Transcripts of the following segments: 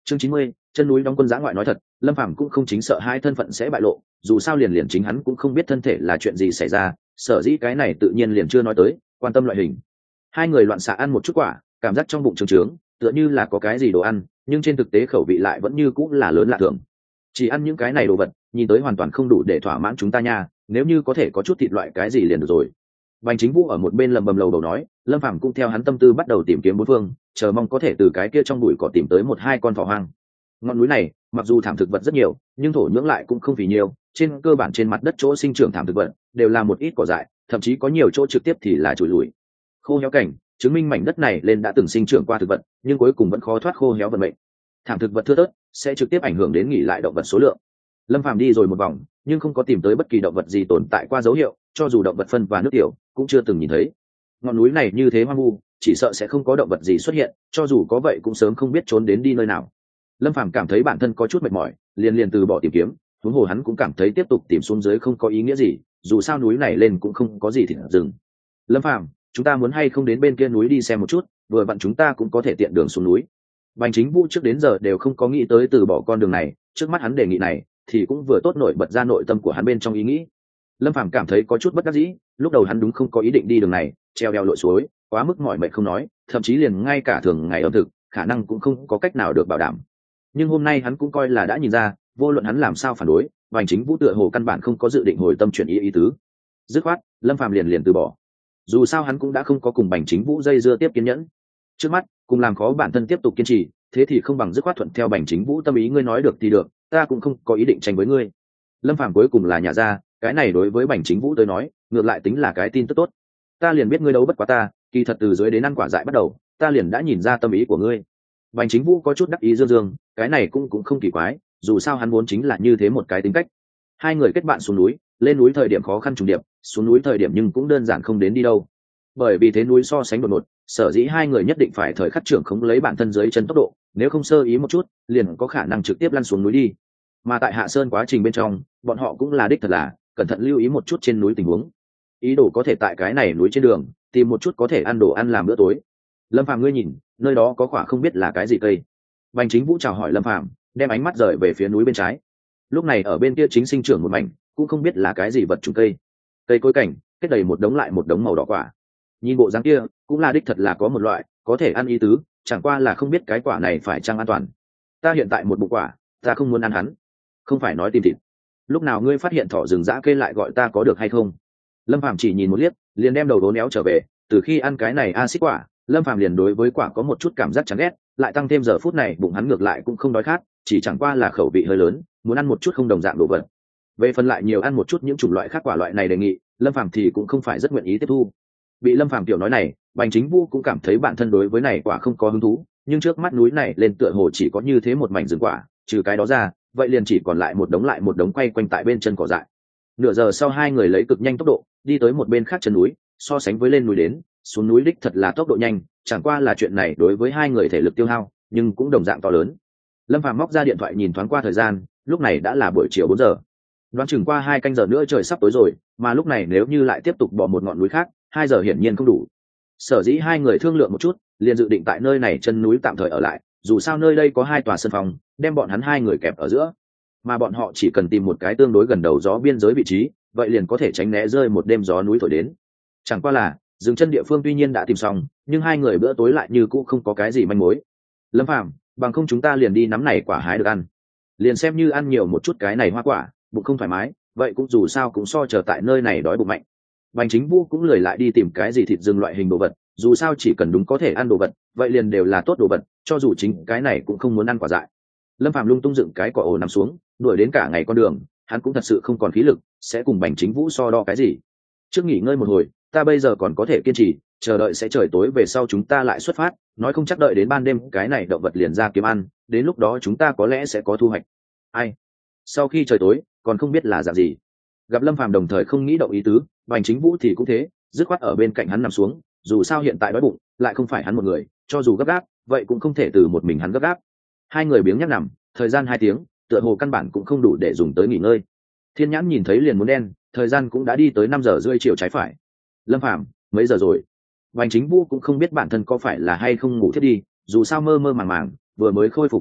Chương 90, chân núi đóng quân giã ngoại. nói thật, Lâm Phàm cũng không chính sợ hai thân phận sẽ bại lộ, dù sao liền chính hắn cũng không biết thân thể là chuyện gì xảy ra, sở dĩ cái này tự nhiên liền chưa nói tới quan tâm loại hình. Hai người loạn xạ ăn một chút quả, cảm giác trong bụng trướng trướng, tựa như là có cái gì đồ ăn, nhưng trên thực tế khẩu vị lại vẫn như cũng là lớn lạ thường. Chỉ ăn những cái này đồ vật, nhìn tới hoàn toàn không đủ để thỏa mãn chúng ta nha, nếu như có thể có chút thịt loại cái gì liền được rồi. Bành Chính Vũ ở một bên lầm bầm lầu đầu nói, Lâm Phàm cũng theo hắn tâm tư bắt đầu tìm kiếm bốn phương, chờ mong có thể từ cái kia trong bụi cỏ tìm tới một hai con thỏ hoang. Ngọn núi này, mặc dù thảm thực vật rất nhiều, nhưng thổ nhưỡng lại cũng không vì nhiều, trên cơ bản trên mặt đất chỗ sinh trưởng thảm thực vật đều là một ít cỏ dại, thậm chí có nhiều chỗ trực tiếp thì là trụi lùi, khô héo cảnh, chứng minh mảnh đất này lên đã từng sinh trưởng qua thực vật, nhưng cuối cùng vẫn khó thoát khô héo vận mệnh. Thảm thực vật thưa thớt sẽ trực tiếp ảnh hưởng đến nghỉ lại động vật số lượng. Lâm Phàm đi rồi một vòng, nhưng không có tìm tới bất kỳ động vật gì tồn tại qua dấu hiệu, cho dù động vật phân và nước tiểu cũng chưa từng nhìn thấy. Ngọn núi này như thế hoang vu, chỉ sợ sẽ không có động vật gì xuất hiện, cho dù có vậy cũng sớm không biết trốn đến đi nơi nào. Lâm Phàm cảm thấy bản thân có chút mệt mỏi, liền từ bỏ tìm kiếm, huống hồ hắn cũng cảm thấy tiếp tục tìm xuống dưới không có ý nghĩa gì, dù sao núi này lên cũng không có gì thì dừng. Lâm Phàm, chúng ta muốn hay không đến bên kia núi đi xem một chút, vừa vặn chúng ta cũng có thể tiện đường xuống núi. Bành Chính Vũ trước đến giờ đều không có nghĩ tới từ bỏ con đường này, trước mắt hắn đề nghị này thì cũng vừa tốt nổi bật ra nội tâm của hắn bên trong ý nghĩ. Lâm Phàm cảm thấy có chút bất đắc dĩ, lúc đầu hắn đúng không có ý định đi đường này, treo đèo lội suối, quá mức mỏi mệt không nói, thậm chí liền ngay cả thường ngày ẩm thực, khả năng cũng không có cách nào được bảo đảm. Nhưng hôm nay hắn cũng coi là đã nhìn ra, vô luận hắn làm sao phản đối, Bành Chính Vũ tựa hồ căn bản không có dự định hồi tâm chuyển ý tứ. Dứt khoát, Lâm Phàm liền từ bỏ. Dù sao hắn cũng đã không có cùng Bành Chính Vũ dây dưa tiếp kiên nhẫn. Trước mắt, cùng làm khó bản thân tiếp tục kiên trì, thế thì không bằng dứt khoát thuận theo Bành Chính Vũ tâm ý, ngươi nói được thì được, ta cũng không có ý định tranh với ngươi. Lâm Phàm cuối cùng là nhả ra, cái này đối với Bành Chính Vũ tới nói, ngược lại tính là cái tin tức tốt. Ta liền biết ngươi đấu bất quá ta, kỳ thật từ dưới đến ăn quả dại bắt đầu, ta liền đã nhìn ra tâm ý của ngươi. Bành Chính Vũ có chút đắc ý dương dương, cái này cũng không kỳ quái, dù sao hắn vốn chính là như thế một cái tính cách. Hai người kết bạn xuống núi, lên núi thời điểm khó khăn trùng điệp, xuống núi thời điểm nhưng cũng đơn giản không đến đi đâu. Bởi vì thế núi so sánh đột ngột, sở dĩ hai người nhất định phải thời khắc trưởng khống lấy bản thân dưới chân tốc độ, nếu không sơ ý một chút, liền có khả năng trực tiếp lăn xuống núi đi. Mà tại hạ sơn quá trình bên trong, bọn họ cũng là đích thật là cẩn thận lưu ý một chút trên núi tình huống, ý đồ có thể tại cái này núi trên đường tìm một chút có thể ăn đồ ăn làm bữa tối. Lâm Phàm, ngươi nhìn, nơi đó có quả không biết là cái gì cây. Bành Chính Vũ chào hỏi Lâm Phàm, đem ánh mắt rời về phía núi bên trái. Lúc này ở bên kia chính sinh trưởng một mảnh, cũng không biết là cái gì vật trùng cây. Cây cối cảnh kết đầy một đống lại một đống màu đỏ quả. Nhìn bộ dáng kia, cũng là đích thật là có một loại có thể ăn ý tứ, chẳng qua là không biết cái quả này phải chăng an toàn. Ta hiện tại một bụng quả, ta không muốn ăn hắn. Không phải nói tìm thịt. Lúc nào ngươi phát hiện thỏ rừng dã kê lại gọi ta có được hay không? Lâm Phàm chỉ nhìn một liếc, liền đem đầu đố néo trở về. Từ khi ăn cái này axit quả, Lâm Phàm liền đối với quả có một chút cảm giác chán ghét, lại tăng thêm giờ phút này bụng hắn ngược lại cũng không đói khát, chỉ chẳng qua là khẩu vị hơi lớn, muốn ăn một chút không đồng dạng đồ vật. Về phần lại nhiều ăn một chút những chủng loại khác quả loại này đề nghị, Lâm Phàm thì cũng không phải rất nguyện ý tiếp thu. Bị Lâm Phàm tiểu nói này, Bành Chính Vũ cũng cảm thấy bản thân đối với này quả không có hứng thú, nhưng trước mắt núi này lên tựa hồ chỉ có như thế một mảnh rừng quả, trừ cái đó ra, vậy liền chỉ còn lại một đống quay quanh tại bên chân cỏ dại. Nửa giờ sau hai người lấy cực nhanh tốc độ đi tới một bên khác chân núi, so sánh với lên núi đến, xuống núi đích thật là tốc độ nhanh, chẳng qua là chuyện này đối với hai người thể lực tiêu hao, nhưng cũng đồng dạng to lớn. Lâm Phàm móc ra điện thoại nhìn thoáng qua thời gian, lúc này đã là buổi chiều 4 giờ. Đoán chừng qua 2 canh giờ nữa trời sắp tối rồi, mà lúc này nếu như lại tiếp tục bỏ một ngọn núi khác, 2 giờ hiển nhiên không đủ. Sở dĩ hai người thương lượng một chút, liền dự định tại nơi này chân núi tạm thời ở lại, dù sao nơi đây có 2 tòa sân phòng, đem bọn hắn hai người kẹp ở giữa. Mà bọn họ chỉ cần tìm một cái tương đối gần đầu gió biên giới vị trí, vậy liền có thể tránh né rơi một đêm gió núi thổi đến. Chẳng qua là, dừng chân địa phương tuy nhiên đã tìm xong, nhưng hai người bữa tối lại như cũ không có cái gì manh mối. Lâm Phàm, bằng không chúng ta liền đi nắm này quả hái được ăn. Liền xem như ăn nhiều một chút cái này hoa quả, bụng không thoải mái, vậy cũng dù sao cũng so chờ tại nơi này đói bụng mạnh. Bành Chính Vũ cũng lười lại đi tìm cái gì thịt rừng loại hình đồ vật, dù sao chỉ cần đúng có thể ăn đồ vật, vậy liền đều là tốt đồ vật, cho dù chính cái này cũng không muốn ăn quả dại. Lâm Phàm lung tung dựng cái cỏ ổ nằm xuống, đuổi đến cả ngày con đường, hắn cũng thật sự không còn khí lực, sẽ cùng Bành Chính Vũ so đo cái gì. Trước nghỉ ngơi một hồi, ta bây giờ còn có thể kiên trì, chờ đợi sẽ trời tối về sau chúng ta lại xuất phát, nói không chắc đợi đến ban đêm cái này động vật liền ra kiếm ăn, đến lúc đó chúng ta có lẽ sẽ có thu hoạch. Ai? Sau khi trời tối, còn không biết là dạng gì. Gặp Lâm Phàm đồng thời không nghĩ động ý tứ, Bành Chính Vũ thì cũng thế, dứt khoát ở bên cạnh hắn nằm xuống, dù sao hiện tại đói bụng, lại không phải hắn một người, cho dù gấp gáp, vậy cũng không thể từ một mình hắn gấp gáp. Hai người biếng nhác nằm, thời gian 2 tiếng, tựa hồ căn bản cũng không đủ để dùng tới nghỉ ngơi. Thiên nhãn nhìn thấy liền muốn đen, thời gian cũng đã đi tới 5 giờ rưỡi chiều trái phải. Lâm Phàm, mấy giờ rồi? Bành Chính Vũ cũng không biết bản thân có phải là hay không ngủ thiết đi, dù sao mơ mơ màng màng, vừa mới khôi phục ý thức,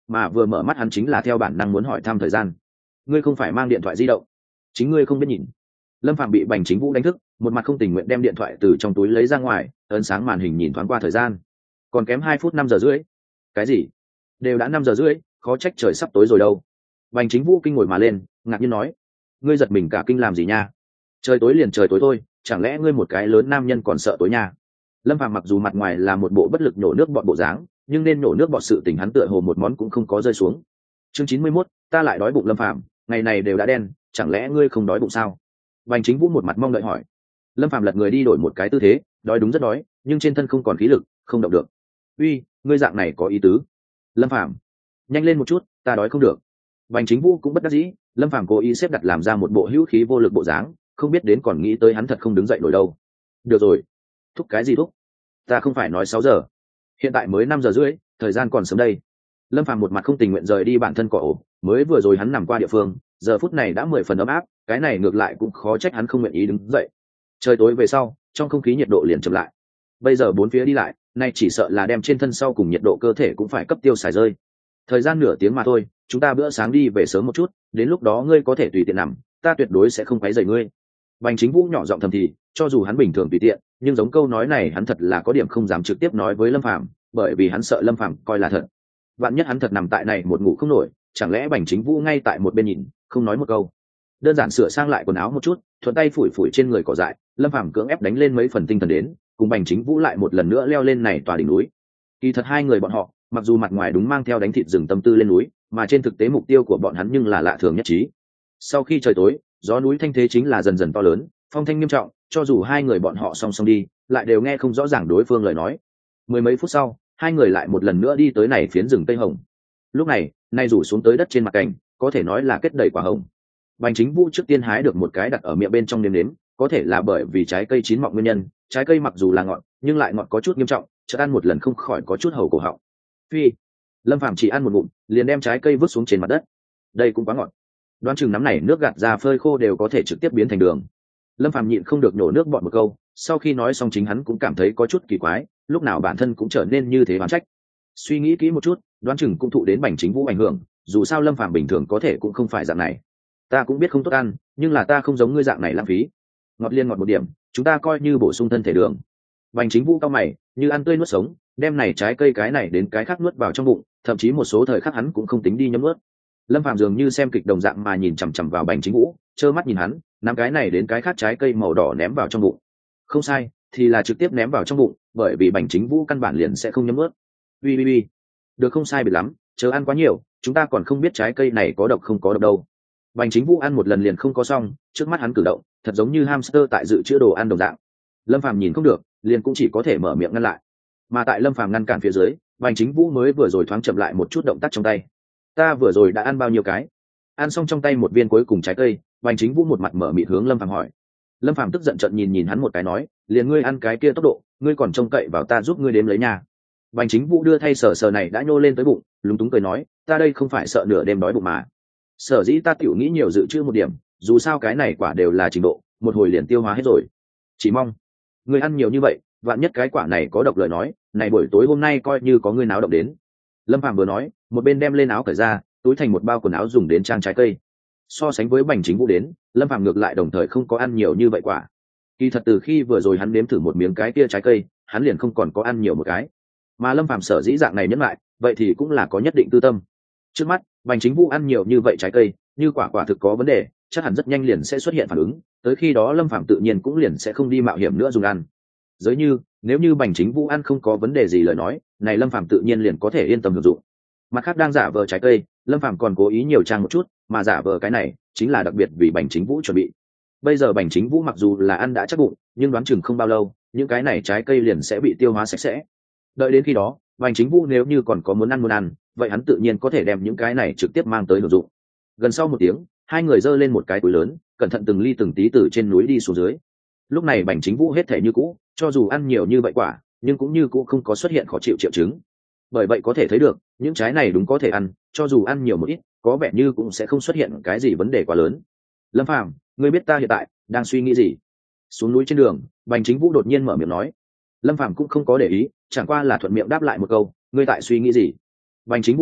mà vừa mở mắt hắn chính là theo bản năng muốn hỏi thăm thời gian. Ngươi không phải mang điện thoại di động, chính ngươi không biết nhìn. Lâm Phạm bị Bành Chính Vũ đánh thức, một mặt không tình nguyện đem điện thoại từ trong túi lấy ra ngoài, ấn sáng màn hình nhìn thoáng qua thời gian, còn kém 2 phút 5 giờ rưỡi. Cái gì? Đều đã 5 giờ rưỡi, khó trách trời sắp tối rồi đâu. Bành Chính Vũ kinh ngồi mà lên, ngạc nhiên nói: ngươi giật mình cả kinh làm gì nha? Trời tối liền trời tối thôi, chẳng lẽ ngươi một cái lớn nam nhân còn sợ tối nha? Lâm Phàm mặc dù mặt ngoài là một bộ bất lực nhổ nước bọt bộ dáng, nhưng nên nhổ nước bọt sự tình hắn tựa hồ một món cũng không có rơi xuống. Chương 91, ta lại đói bụng. Lâm Phàm, ngày này đều đã đen, chẳng lẽ ngươi không đói bụng sao? Bành Chính Vũ một mặt mong đợi hỏi. Lâm Phàm lật người đi đổi một cái tư thế, đói đúng rất đói, nhưng trên thân không còn khí lực, không động được. Uy, ngươi dạng này có ý tứ. Lâm Phàm, nhanh lên một chút, ta đói không được. Bành Chính Vũ cũng bất đắc dĩ, Lâm Phàm cố ý xếp đặt làm ra một bộ hữu khí vô lực bộ dáng, không biết đến còn nghĩ tới hắn thật không đứng dậy nổi đâu. Được rồi, thúc cái gì thúc? Ta không phải nói 6 giờ, hiện tại mới 5 giờ rưỡi, thời gian còn sớm đây. Lâm Phàm một mặt không tình nguyện rời đi bản thân cỏ ổ, mới vừa rồi hắn nằm qua địa phương, giờ phút này đã 10 phần ấm áp, cái này ngược lại cũng khó trách hắn không nguyện ý đứng dậy. Trời tối về sau, trong không khí nhiệt độ liền chậm lại. Bây giờ bốn phía đi lại, nay chỉ sợ là đem trên thân sau cùng nhiệt độ cơ thể cũng phải cấp tiêu xài rơi. Thời gian nửa tiếng mà thôi, chúng ta bữa sáng đi về sớm một chút, đến lúc đó ngươi có thể tùy tiện nằm, ta tuyệt đối sẽ không quấy rầy ngươi. Bành Chính Vũ nhỏ giọng thầm thì, cho dù hắn bình thường tùy tiện, nhưng giống câu nói này hắn thật là có điểm không dám trực tiếp nói với Lâm Phàm, bởi vì hắn sợ Lâm Phàm coi là thật. Vạn nhất hắn thật nằm tại này một ngủ không nổi, chẳng lẽ Bành Chính Vũ ngay tại một bên nhìn, không nói một câu. Đơn giản sửa sang lại quần áo một chút, thuận tay phủi phủi trên người cỏ dại, Lâm Phàm cưỡng ép đánh lên mấy phần tinh thần đến, cùng Bành Chính Vũ lại một lần nữa leo lên này tòa đỉnh núi. Kỳ thật hai người bọn họ, mặc dù mặt ngoài đúng mang theo đánh thịt rừng tâm tư lên núi, mà trên thực tế mục tiêu của bọn hắn nhưng là lạ thường nhất trí. Sau khi trời tối, gió núi thanh thế chính là dần dần to lớn, phong thanh nghiêm trọng, cho dù hai người bọn họ song song đi, lại đều nghe không rõ ràng đối phương lời nói. Mười mấy phút sau, hai người lại một lần nữa đi tới này phiến rừng tây hồng. Lúc này, nay rủ xuống tới đất trên mặt cảnh, có thể nói là kết đầy quả hồng. Bành Chính Vũ trước tiên hái được một cái đặt ở miệng bên trong nếm nếm, có thể là bởi vì trái cây chín mọng nguyên nhân, trái cây mặc dù là ngọt, nhưng lại ngọt có chút nghiêm trọng, chợt ăn một lần không khỏi có chút hầu cổ họng. Phi, Lâm Phàm chỉ ăn một ngụm, liền đem trái cây vứt xuống trên mặt đất. Đây cũng quá ngọt. Đoán chừng nắm này nước gạt ra phơi khô đều có thể trực tiếp biến thành đường. Lâm Phàm nhịn không được nổ nước bọt một câu, sau khi nói xong chính hắn cũng cảm thấy có chút kỳ quái, lúc nào bản thân cũng trở nên như thế oán trách. Suy nghĩ kỹ một chút, đoán chừng cũng thụ đến Bành Chính Vũ ảnh hưởng, dù sao Lâm Phàm bình thường có thể cũng không phải dạng này. Ta cũng biết không tốt ăn, nhưng là ta không giống ngươi dạng này lãng phí. Ngọt liên ngọt một điểm, chúng ta coi như bổ sung thân thể đường. Bành Chính Vũ cao mày, như ăn tươi nuốt sống, đem này trái cây cái này đến cái khác nuốt vào trong bụng, thậm chí một số thời khắc hắn cũng không tính đi nhấm nuốt. Lâm Phàm dường như xem kịch đồng dạng mà nhìn chằm chằm vào Bành Chính Vũ, trơ mắt nhìn hắn nắm cái này đến cái khác trái cây màu đỏ ném vào trong bụng. Không sai, thì là trực tiếp ném vào trong bụng, bởi vì Bành Chính Vũ căn bản liền sẽ không nhấm nuốt. Ui, được không sai biệt lắm, chớ ăn quá nhiều, chúng ta còn không biết trái cây này có độc không có độc đâu. Bành Chính Vũ ăn một lần liền không có xong, trước mắt hắn cử động thật giống như hamster tại dự trữ đồ ăn đồng dạng. Lâm Phàm nhìn không được, liền cũng chỉ có thể mở miệng ngăn lại. Mà tại Lâm Phàm ngăn cản phía dưới, Bành Chính Vũ mới vừa rồi thoáng chậm lại một chút động tác trong tay. Ta vừa rồi đã ăn bao nhiêu cái? Ăn xong trong tay một viên cuối cùng trái cây, Bành Chính Vũ một mặt mở mịt hướng Lâm Phàm hỏi. Lâm Phàm tức giận trợn nhìn hắn một cái nói, liền ngươi ăn cái kia tốc độ, ngươi còn trông cậy vào ta giúp ngươi đếm lấy nhà. Bành Chính Vũ đưa thay sờ này đã nhô lên tới bụng, lúng túng cười nói, ta đây không phải sợ nửa đêm đói bụng mà. Sở dĩ ta tiểu nghĩ nhiều dự trữ một điểm, dù sao cái này quả đều là trình độ, một hồi liền tiêu hóa hết rồi. Chỉ mong ngươi ăn nhiều như vậy, vạn nhất cái quả này có độc lời nói, này buổi tối hôm nay coi như có ngươi náo động đến. Lâm Phàm vừa nói, một bên đem lên áo cởi ra, túi thành một bao quần áo dùng đến trang trái cây. So sánh với Bành Chính Vũ đến, Lâm Phàm ngược lại đồng thời không có ăn nhiều như vậy quả. Kỳ thật từ khi vừa rồi hắn nếm thử một miếng cái kia trái cây, hắn liền không còn có ăn nhiều một cái. Mà Lâm Phàm sở dĩ dạng này nhẫn lại, vậy thì cũng là có nhất định tư tâm. Trước mắt, Bành Chính Vũ ăn nhiều như vậy trái cây, như quả thực có vấn đề, chắc hẳn rất nhanh liền sẽ xuất hiện phản ứng, tới khi đó Lâm Phàm tự nhiên cũng liền sẽ không đi mạo hiểm nữa dùng ăn. Giới như, nếu như Bành Chính Vũ ăn không có vấn đề gì lời nói, này Lâm Phàm tự nhiên liền có thể yên tâm hưởng dụng. Mặt khác đang giả vờ trái cây, Lâm Phàm còn cố ý nhiều trang một chút, mà giả vờ cái này chính là đặc biệt vì Bành Chính Vũ chuẩn bị. Bây giờ Bành Chính Vũ mặc dù là ăn đã chắc bụng, nhưng đoán chừng không bao lâu, những cái này trái cây liền sẽ bị tiêu hóa sạch sẽ. Đợi đến khi đó, Bành Chính Vũ nếu như còn có muốn ăn, vậy hắn tự nhiên có thể đem những cái này trực tiếp mang tới hưởng dụng. Gần sau một tiếng, hai người giơ lên một cái túi lớn, cẩn thận từng ly từng tí từ trên núi đi xuống dưới. Lúc này Bành Chính Vũ hết thể như cũ, cho dù ăn nhiều như vậy quả, nhưng cũng như cũ không có xuất hiện khó chịu triệu chứng. Bởi vậy có thể thấy được, những trái này đúng có thể ăn, cho dù ăn nhiều một ít, có vẻ như cũng sẽ không xuất hiện cái gì vấn đề quá lớn. Lâm Phàm, ngươi biết ta hiện tại đang suy nghĩ gì? Xuống núi trên đường, Bành Chính Vũ đột nhiên mở miệng nói. Lâm Phàm cũng không có để ý, chẳng qua là thuận miệng đáp lại một câu, ngươi tại suy nghĩ gì? Bành Chính Vũ nói,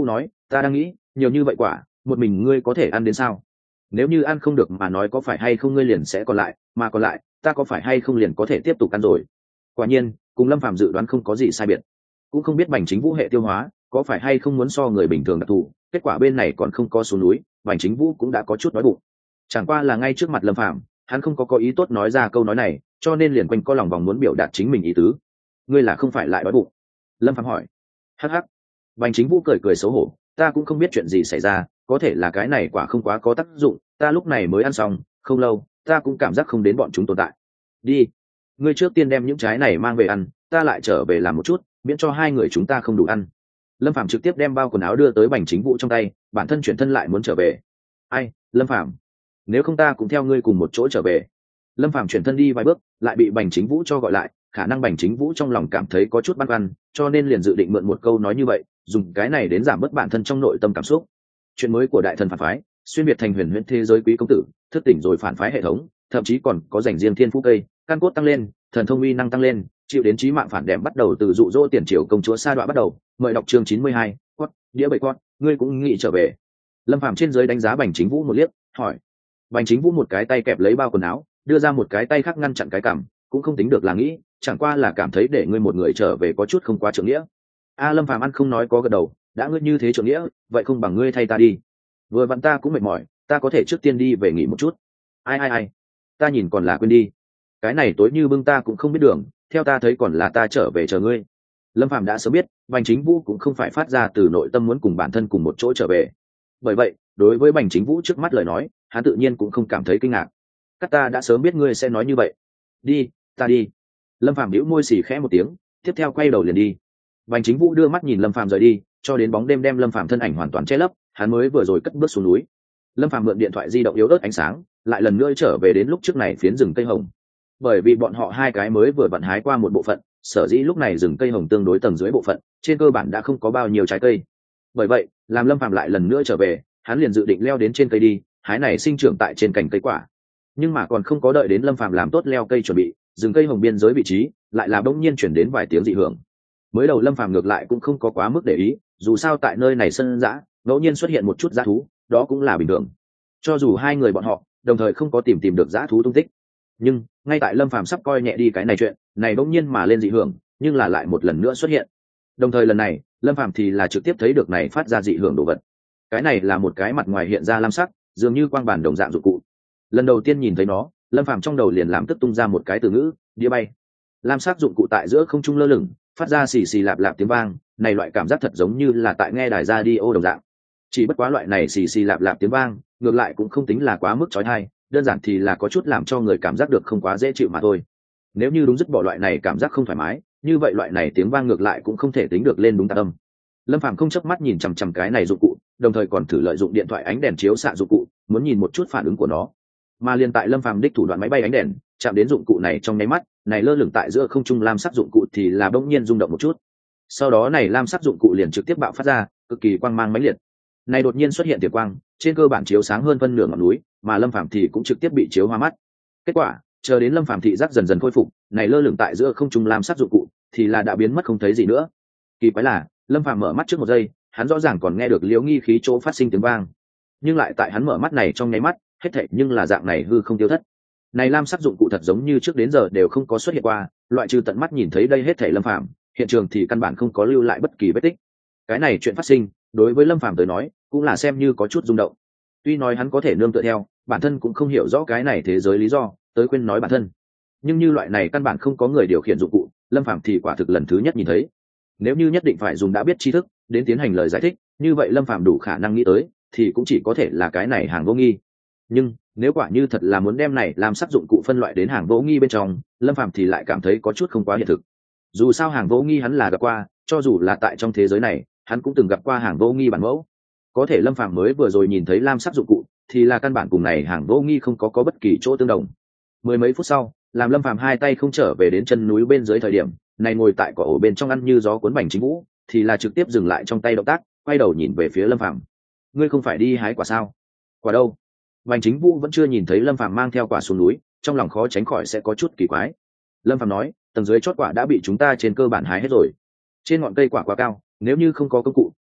ta đang nghĩ nhiều như vậy quả một mình ngươi có thể ăn đến sao? Nếu như ăn không được mà nói có phải hay không ngươi liền sẽ còn lại, mà còn lại ta có phải hay không liền có thể tiếp tục ăn rồi? Quả nhiên cùng Lâm Phàm dự đoán không có gì sai biệt. Cũng không biết Bành Chính Vũ hệ tiêu hóa có phải hay không muốn so người bình thường đặc thù, kết quả bên này còn không có xuống núi, Bành Chính Vũ cũng đã có chút đói bụng. Chẳng qua là ngay trước mặt Lâm Phàm hắn không có ý tốt nói ra câu nói này, cho nên liền quanh co lòng vòng muốn biểu đạt chính mình ý tứ. Ngươi là không phải lại đói bụng? Lâm Phàm hỏi. Hắc hắc. Bành Chính Vũ cười cười xấu hổ, ta cũng không biết chuyện gì xảy ra, có thể là cái này quả không quá có tác dụng, ta lúc này mới ăn xong không lâu, ta cũng cảm giác không đến bọn chúng tồn tại. Đi, ngươi trước tiên đem những trái này mang về ăn, ta lại trở về làm một chút, miễn cho hai người chúng ta không đủ ăn. Lâm Phàm trực tiếp đem bao quần áo đưa tới Bành Chính Vũ trong tay, bản thân chuyển thân lại muốn trở về. Ai, Lâm Phàm, nếu không ta cũng theo ngươi cùng một chỗ trở về. Lâm Phàm chuyển thân đi vài bước lại bị Bành Chính Vũ cho gọi lại, khả năng Bành Chính Vũ trong lòng cảm thấy có chút băn khoăn, cho nên liền dự định mượn một câu nói như vậy, dùng cái này đến giảm bớt bản thân trong nội tâm cảm xúc. Chuyện mới của đại thần phản phái xuyên việt thành huyền huyễn thế giới quý công tử, thức tỉnh rồi phản phái hệ thống, thậm chí còn có dành riêng thiên phú cây, căn cốt tăng lên, thần thông uy năng tăng lên, chịu đến chí mạng phản đệm bắt đầu từ dụ dỗ tiền triều công chúa sa đọa bắt đầu. Mời đọc chương 92, quát, đĩa bậy quát, ngươi cũng nghĩ trở về? Lâm Phàm trên dưới đánh giá Bành Chính Vũ một liếc, hỏi. Bành Chính Vũ một cái tay kẹp lấy bao quần áo, đưa ra một cái tay khác ngăn chặn cái cằm, cũng không tính được là nghĩ, chẳng qua là cảm thấy để ngươi một người trở về có chút không quá trượng nghĩa. Lâm Phàm ăn không nói có gật đầu, đã ngươi như thế trượng nghĩa, vậy không bằng ngươi thay ta đi. Vừa vặn ta cũng mệt mỏi, ta có thể trước tiên đi về nghỉ một chút. Ai, ta nhìn còn là quên đi, cái này tối như bưng ta cũng không biết đường, theo ta thấy còn là ta trở về chờ ngươi. Lâm Phàm đã sớm biết Bành Chính Vũ cũng không phải phát ra từ nội tâm muốn cùng bản thân cùng một chỗ trở về, bởi vậy đối với Bành Chính Vũ trước mắt lời nói hắn tự nhiên cũng không cảm thấy kinh ngạc. Các ta đã sớm biết ngươi sẽ nói như vậy. Đi, ta đi. Lâm Phàm bĩu môi xì khẽ một tiếng, tiếp theo quay đầu liền đi. Bành Chính Vũ đưa mắt nhìn Lâm Phàm rời đi, cho đến bóng đêm đem Lâm Phàm thân ảnh hoàn toàn che lấp, hắn mới vừa rồi cất bước xuống núi. Lâm Phàm mượn điện thoại di động yếu ớt ánh sáng, lại lần nữa trở về đến lúc trước này phiến rừng cây hồng. Bởi vì bọn họ hai cái mới vừa vận hái qua một bộ phận, sở dĩ lúc này rừng cây hồng tương đối tầng dưới bộ phận, trên cơ bản đã không có bao nhiêu trái cây. Bởi vậy, làm Lâm Phàm lại lần nữa trở về, hắn liền dự định leo đến trên cây đi, hái này sinh trưởng tại trên cành cây quả. Nhưng mà còn không có đợi đến Lâm Phàm làm tốt leo cây chuẩn bị, rừng cây hồng biên giới vị trí lại là bỗng nhiên chuyển đến vài tiếng dị hưởng. Mới đầu Lâm Phàm ngược lại cũng không có quá mức để ý, dù sao tại nơi này sân dã, ngẫu nhiên xuất hiện một chút dã thú, đó cũng là bình thường. Cho dù hai người bọn họ đồng thời không có tìm được dã thú tung tích, nhưng ngay tại Lâm Phàm sắp coi nhẹ đi cái này chuyện, này bỗng nhiên mà lên dị hưởng, nhưng là lại một lần nữa xuất hiện. Đồng thời lần này, Lâm Phàm thì là trực tiếp thấy được này phát ra dị hưởng đồ vật. Cái này là một cái mặt ngoài hiện ra lam sắc, dường như quang bản đồng dạng dụng cụ. Lần đầu tiên nhìn thấy nó, Lâm Phàm trong đầu liền làm tức tung ra một cái từ ngữ, đĩa bay. Lam sắc dụng cụ tại giữa không trung lơ lửng, phát ra xì xì lạp lạp tiếng vang, này loại cảm giác thật giống như là tại nghe đài radio đồng dạng. Chỉ bất quá loại này xì xì lạp lạp tiếng vang, ngược lại cũng không tính là quá mức chói tai, đơn giản thì là có chút làm cho người cảm giác được không quá dễ chịu mà thôi. Nếu như đúng dứt bỏ loại này cảm giác không thoải mái, như vậy loại này tiếng vang ngược lại cũng không thể tính được lên đúng tạc âm. Lâm Phàm không chớp mắt nhìn chằm chằm cái này dụng cụ, đồng thời còn thử lợi dụng điện thoại ánh đèn chiếu xạ dụng cụ, muốn nhìn một chút phản ứng của nó. Mà liền tại Lâm Phàm đích thủ đoạn máy bay ánh đèn chạm đến dụng cụ này trong nháy mắt, này lơ lửng tại giữa không trung lam sắc dụng cụ thì là bỗng nhiên rung động một chút. Sau đó này lam sắc dụng cụ liền trực tiếp bạo phát ra cực kỳ quang mang mãnh liệt. Này đột nhiên xuất hiện tiềm quang, trên cơ bản chiếu sáng hơn phân nửa ngọn núi, mà Lâm Phàm thì cũng trực tiếp bị chiếu hoa mắt. Kết quả, chờ đến Lâm Phàm thị giác dần dần khôi phục, này lơ lửng tại giữa không trung lam sắc dụng cụ thì là đã biến mất không thấy gì nữa. Kỳ quái là, Lâm Phàm mở mắt trước một giây, hắn rõ ràng còn nghe được Liễu Nghi khí chỗ phát sinh tiếng vang, nhưng lại tại hắn mở mắt này trong nháy mắt, hết thảy nhưng là dạng này hư không tiêu thất. Này lam sắc dụng cụ thật giống như trước đến giờ đều không có xuất hiện qua, loại trừ tận mắt nhìn thấy đây hết thảy Lâm Phàm, hiện trường thì căn bản không có lưu lại bất kỳ vết tích. Cái này chuyện phát sinh, đối với Lâm Phàm tới nói, cũng là xem như có chút rung động. Tuy nói hắn có thể nương tựa theo, bản thân cũng không hiểu rõ cái này thế giới lý do, tới khuyên nói bản thân. Nhưng như loại này căn bản không có người điều khiển dụng cụ, Lâm Phàm thì quả thực lần thứ nhất nhìn thấy. Nếu như nhất định phải dùng đã biết tri thức đến tiến hành lời giải thích, như vậy Lâm Phàm đủ khả năng nghĩ tới, thì cũng chỉ có thể là cái này hàng vô nghi. Nhưng nếu quả như thật là muốn đem này làm sắc dụng cụ phân loại đến hàng vô nghi bên trong, Lâm Phàm thì lại cảm thấy có chút không quá hiện thực. Dù sao hàng vô nghi hắn là gặp qua, cho dù là tại trong thế giới này, hắn cũng từng gặp qua hàng vô nghi bản mẫu. Có thể Lâm Phàm mới vừa rồi nhìn thấy lam sắc dụng cụ, thì là căn bản cùng này hàng vô nghi không có bất kỳ chỗ tương đồng. Mười mấy phút sau, làm Lâm Phàm hai tay không trở về đến chân núi bên dưới thời điểm, này ngồi tại cỏ ổ bên trong ăn như gió cuốn Bành Chính Vũ, thì là trực tiếp dừng lại trong tay động tác, quay đầu nhìn về phía Lâm Phàm. Ngươi không phải đi hái quả sao? Quả đâu? Bành Chính Vũ vẫn chưa nhìn thấy Lâm Phàm mang theo quả xuống núi, trong lòng khó tránh khỏi sẽ có chút kỳ quái. Lâm Phàm nói, tầng dưới chót quả đã bị chúng ta trên cơ bản hái hết rồi. Trên ngọn cây quả quá cao, nếu như không có công cụ,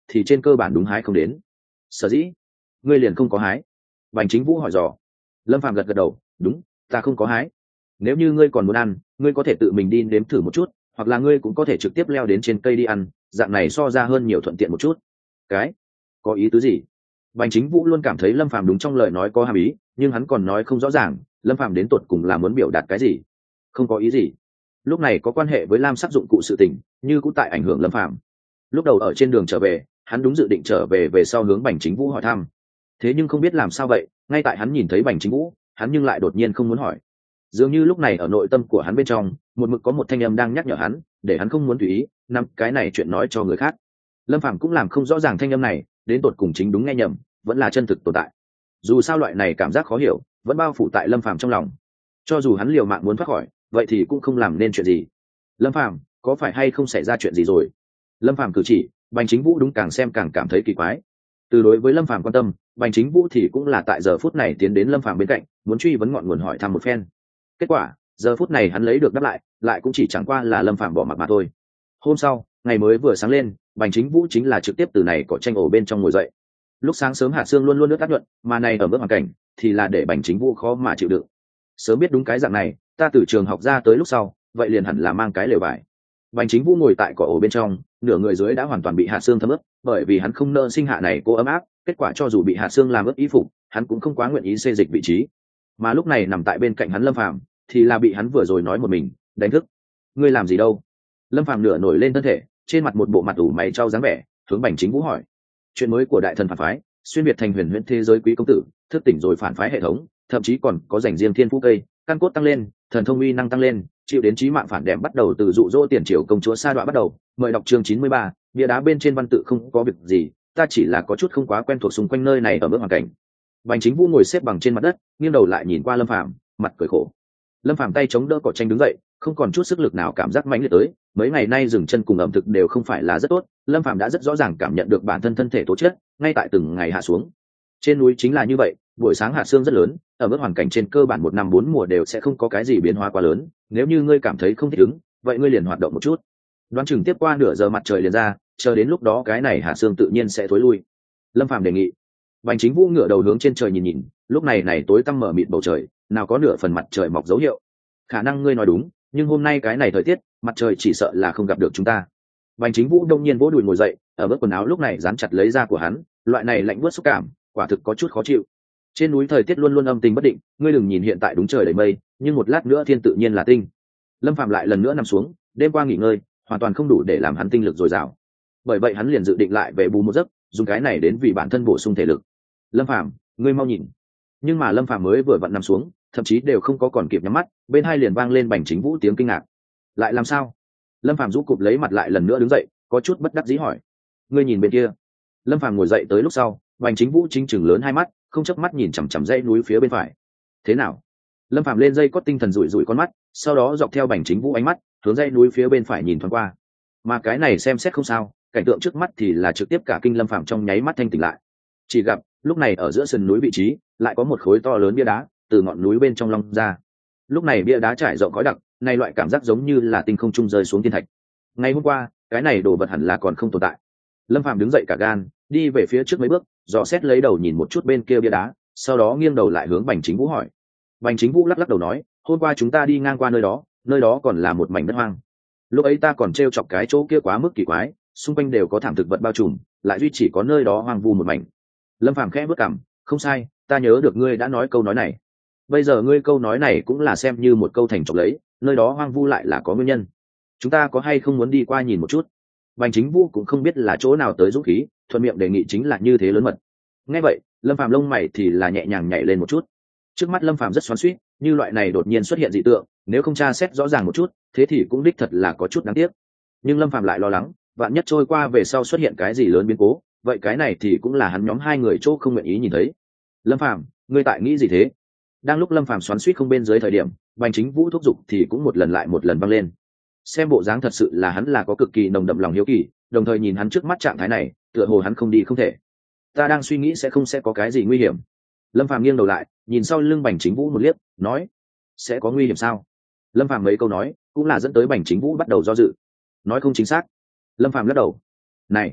thì trên cơ bản đúng hái không đến. Sở dĩ ngươi liền không có hái? Bành Chính Vũ hỏi dò. Lâm Phàm gật gật đầu, đúng, ta không có hái. Nếu như ngươi còn muốn ăn, ngươi có thể tự mình đi nếm thử một chút, hoặc là ngươi cũng có thể trực tiếp leo đến trên cây đi ăn, dạng này so ra hơn nhiều thuận tiện một chút. Cái có ý tứ gì? Bành Chính Vũ luôn cảm thấy Lâm Phàm đúng trong lời nói có hàm ý, nhưng hắn còn nói không rõ ràng, Lâm Phàm đến tột cùng là muốn biểu đạt cái gì? Không có ý gì. Lúc này có quan hệ với lam sắc dụng cụ sự tình, như cũng tại ảnh hưởng Lâm Phàm. Lúc đầu ở trên đường trở về, hắn đúng dự định trở về về sau hướng Bành Chính Vũ hỏi thăm. Thế nhưng không biết làm sao vậy, ngay tại hắn nhìn thấy Bành Chính Vũ, hắn nhưng lại đột nhiên không muốn hỏi. Dường như lúc này ở nội tâm của hắn bên trong, một mực có một thanh âm đang nhắc nhở hắn, để hắn không muốn tùy ý nắm cái này chuyện nói cho người khác. Lâm Phàm cũng làm không rõ ràng thanh âm này đến tột cùng chính đúng nghe nhầm, vẫn là chân thực tồn tại. Dù sao loại này cảm giác khó hiểu vẫn bao phủ tại Lâm Phàm trong lòng. Cho dù hắn liều mạng muốn thoát khỏi, vậy thì cũng không làm nên chuyện gì. Lâm Phàm, có phải hay không xảy ra chuyện gì rồi? Lâm Phàm cử chỉ, Bành Chính Vũ đúng càng xem càng cảm thấy kỳ quái. Từ đối với Lâm Phàm quan tâm, Bành Chính Vũ thì cũng là tại giờ phút này tiến đến Lâm Phàm bên cạnh, muốn truy vấn ngọn nguồn hỏi thăm một phen. Kết quả, giờ phút này hắn lấy được đáp lại cũng chỉ chẳng qua là Lâm Phàm bỏ mặc mà thôi. Hôm sau, ngày mới vừa sáng lên, Bành Chính Vũ chính là trực tiếp từ này cỏ tranh ổ bên trong ngồi dậy. Lúc sáng sớm hạt xương luôn luôn nước át nhuận, mà này ở mức hoàn cảnh thì là để Bành Chính Vũ khó mà chịu đựng. Sớm biết đúng cái dạng này, ta từ trường học ra tới lúc sau, vậy liền hẳn là mang cái lều vải. Bành Chính Vũ ngồi tại cỏ ổ bên trong, nửa người dưới đã hoàn toàn bị hạt xương thấm ướt, bởi vì hắn không nỡ sinh hạ này cô ấm áp, kết quả cho dù bị hạt xương làm ướt y phục, hắn cũng không quá nguyện ý xê dịch vị trí. Mà lúc này nằm tại bên cạnh hắn Lâm Phàm, thì là bị hắn vừa rồi nói một mình đánh thức. Ngươi làm gì đâu? Lâm Phàm nửa nổi lên thân thể, trên mặt một bộ mặt ủ mày trao dáng vẻ, hướng Bành Chính Vũ hỏi. Chuyện mới của đại thần phản phái, xuyên việt thành huyền huyễn thế giới quý công tử, thức tỉnh rồi phản phái hệ thống, thậm chí còn có dành riêng thiên phú cây, căn cốt tăng lên, thần thông uy năng tăng lên, chịu đến chí mạng phản đệm bắt đầu từ dụ dỗ tiền triều công chúa sa đọa bắt đầu. Mời đọc chương 93, bia đá bên trên văn tự không có việc gì, ta chỉ là có chút không quá quen thuộc xung quanh nơi này ở mức hoàn cảnh. Bành Chính Vũ ngồi xếp bằng trên mặt đất, nghiêng đầu lại nhìn qua Lâm Phàm, mặt cười khổ. Lâm Phàm tay chống đỡ cỏ tranh đứng dậy, không còn chút sức lực nào cảm giác mãnh liệt tới. Mấy ngày nay dừng chân cùng ẩm thực đều không phải là rất tốt, Lâm Phàm đã rất rõ ràng cảm nhận được bản thân thân thể tố chất ngay tại từng ngày hạ xuống. Trên núi chính là như vậy, buổi sáng hạt sương rất lớn, ở mức hoàn cảnh trên cơ bản một năm bốn mùa đều sẽ không có cái gì biến hóa quá lớn. Nếu như ngươi cảm thấy không thích ứng, vậy ngươi liền hoạt động một chút. Đoán chừng tiếp qua nửa giờ mặt trời liền ra, chờ đến lúc đó cái này hạt sương tự nhiên sẽ thối lui. Lâm Phàm đề nghị. Bành Chính Vũ ngửa đầu hướng trên trời nhìn nhìn, lúc này này tối tăm mở mịt bầu trời, nào có nửa phần mặt trời mọc dấu hiệu. Khả năng ngươi nói đúng, nhưng hôm nay cái này thời tiết, mặt trời chỉ sợ là không gặp được chúng ta. Bành Chính Vũ đông nhiên vỗ đùi ngồi dậy, ở bước quần áo lúc này dán chặt lấy da của hắn, loại này lạnh buốt xúc cảm, quả thực có chút khó chịu. Trên núi thời tiết luôn luôn âm tình bất định, ngươi đừng nhìn hiện tại đúng trời đầy mây, nhưng một lát nữa thiên tự nhiên là tinh. Lâm Phạm lại lần nữa nằm xuống, đêm qua nghỉ ngơi, hoàn toàn không đủ để làm hắn tinh lực dồi dào. Bởi vậy hắn liền dự định lại về bù một giấc, dùng cái này đến vì bản thân bổ sung thể lực. Lâm Phạm, ngươi mau nhìn. Nhưng mà Lâm Phạm mới vừa vặn nằm xuống, thậm chí đều không có còn kịp nhắm mắt, bên hai liền vang lên Bành Chính Vũ tiếng kinh ngạc. Lại làm sao? Lâm Phạm rũ cụp lấy mặt lại lần nữa đứng dậy, có chút bất đắc dĩ hỏi. Ngươi nhìn bên kia. Lâm Phạm ngồi dậy tới lúc sau, Bành Chính Vũ chính chừng lớn hai mắt, không chớp mắt nhìn chằm chằm dãy núi phía bên phải. Thế nào? Lâm Phạm lên dây cót tinh thần rủi rủi con mắt, sau đó dọc theo Bành Chính Vũ ánh mắt, hướng dãy núi phía bên phải nhìn thoáng qua. Mà cái này xem xét không sao, cảnh tượng trước mắt thì là trực tiếp cả kinh Lâm Phạm trong nháy mắt thanh tỉnh lại. Chỉ gặp, lúc này ở giữa sườn núi vị trí, lại có một khối to lớn bia đá từ ngọn núi bên trong long ra. Lúc này bia đá trải rộng khói đặc, này loại cảm giác giống như là tinh không trung rơi xuống thiên thạch. Ngày hôm qua, cái này đồ vật hẳn là còn không tồn tại. Lâm Phạm đứng dậy cả gan, đi về phía trước mấy bước, dò xét lấy đầu nhìn một chút bên kia bia đá, sau đó nghiêng đầu lại hướng Bành Chính Vũ hỏi. Bành Chính Vũ lắc lắc đầu nói, hôm qua chúng ta đi ngang qua nơi đó còn là một mảnh đất hoang. Lúc ấy ta còn trêu chọc cái chỗ kia quá mức kỳ quái, xung quanh đều có thảm thực vật bao trùm, lại duy chỉ có nơi đó hoang vu một mảnh. Lâm Phàm khẽ bước cằm, không sai, ta nhớ được ngươi đã nói câu nói này. Bây giờ ngươi câu nói này cũng là xem như một câu thành chọc lấy, nơi đó hoang vu lại là có nguyên nhân. Chúng ta có hay không muốn đi qua nhìn một chút? Bành Chính Vũ cũng không biết là chỗ nào tới dũng khí, thuận miệng đề nghị chính là như thế lớn mật. Nghe vậy, Lâm Phàm lông mày thì là nhẹ nhàng nhảy lên một chút. Trước mắt Lâm Phàm rất xoắn xuýt, như loại này đột nhiên xuất hiện dị tượng, nếu không tra xét rõ ràng một chút, thế thì cũng đích thật là có chút đáng tiếc. Nhưng Lâm Phàm lại lo lắng, vạn nhất trôi qua về sau xuất hiện cái gì lớn biến cố, vậy cái này thì cũng là hắn nhóm hai người chỗ không nguyện ý nhìn thấy. Lâm Phàm, ngươi tại nghĩ gì thế? Đang lúc Lâm Phàm xoắn xuýt không bên dưới thời điểm, Bành Chính Vũ thúc giục thì cũng một lần lại một lần vang lên. Xem bộ dáng thật sự là hắn là có cực kỳ nồng đậm lòng hiếu kỳ, đồng thời nhìn hắn trước mắt trạng thái này, tựa hồ hắn không đi không thể. Ta đang suy nghĩ sẽ có cái gì nguy hiểm. Lâm Phàm nghiêng đầu lại, nhìn sau lưng Bành Chính Vũ một liếc, nói: sẽ có nguy hiểm sao? Lâm Phàm mấy câu nói, cũng là dẫn tới Bành Chính Vũ bắt đầu do dự. Nói không chính xác. Lâm Phàm lắc đầu. Này,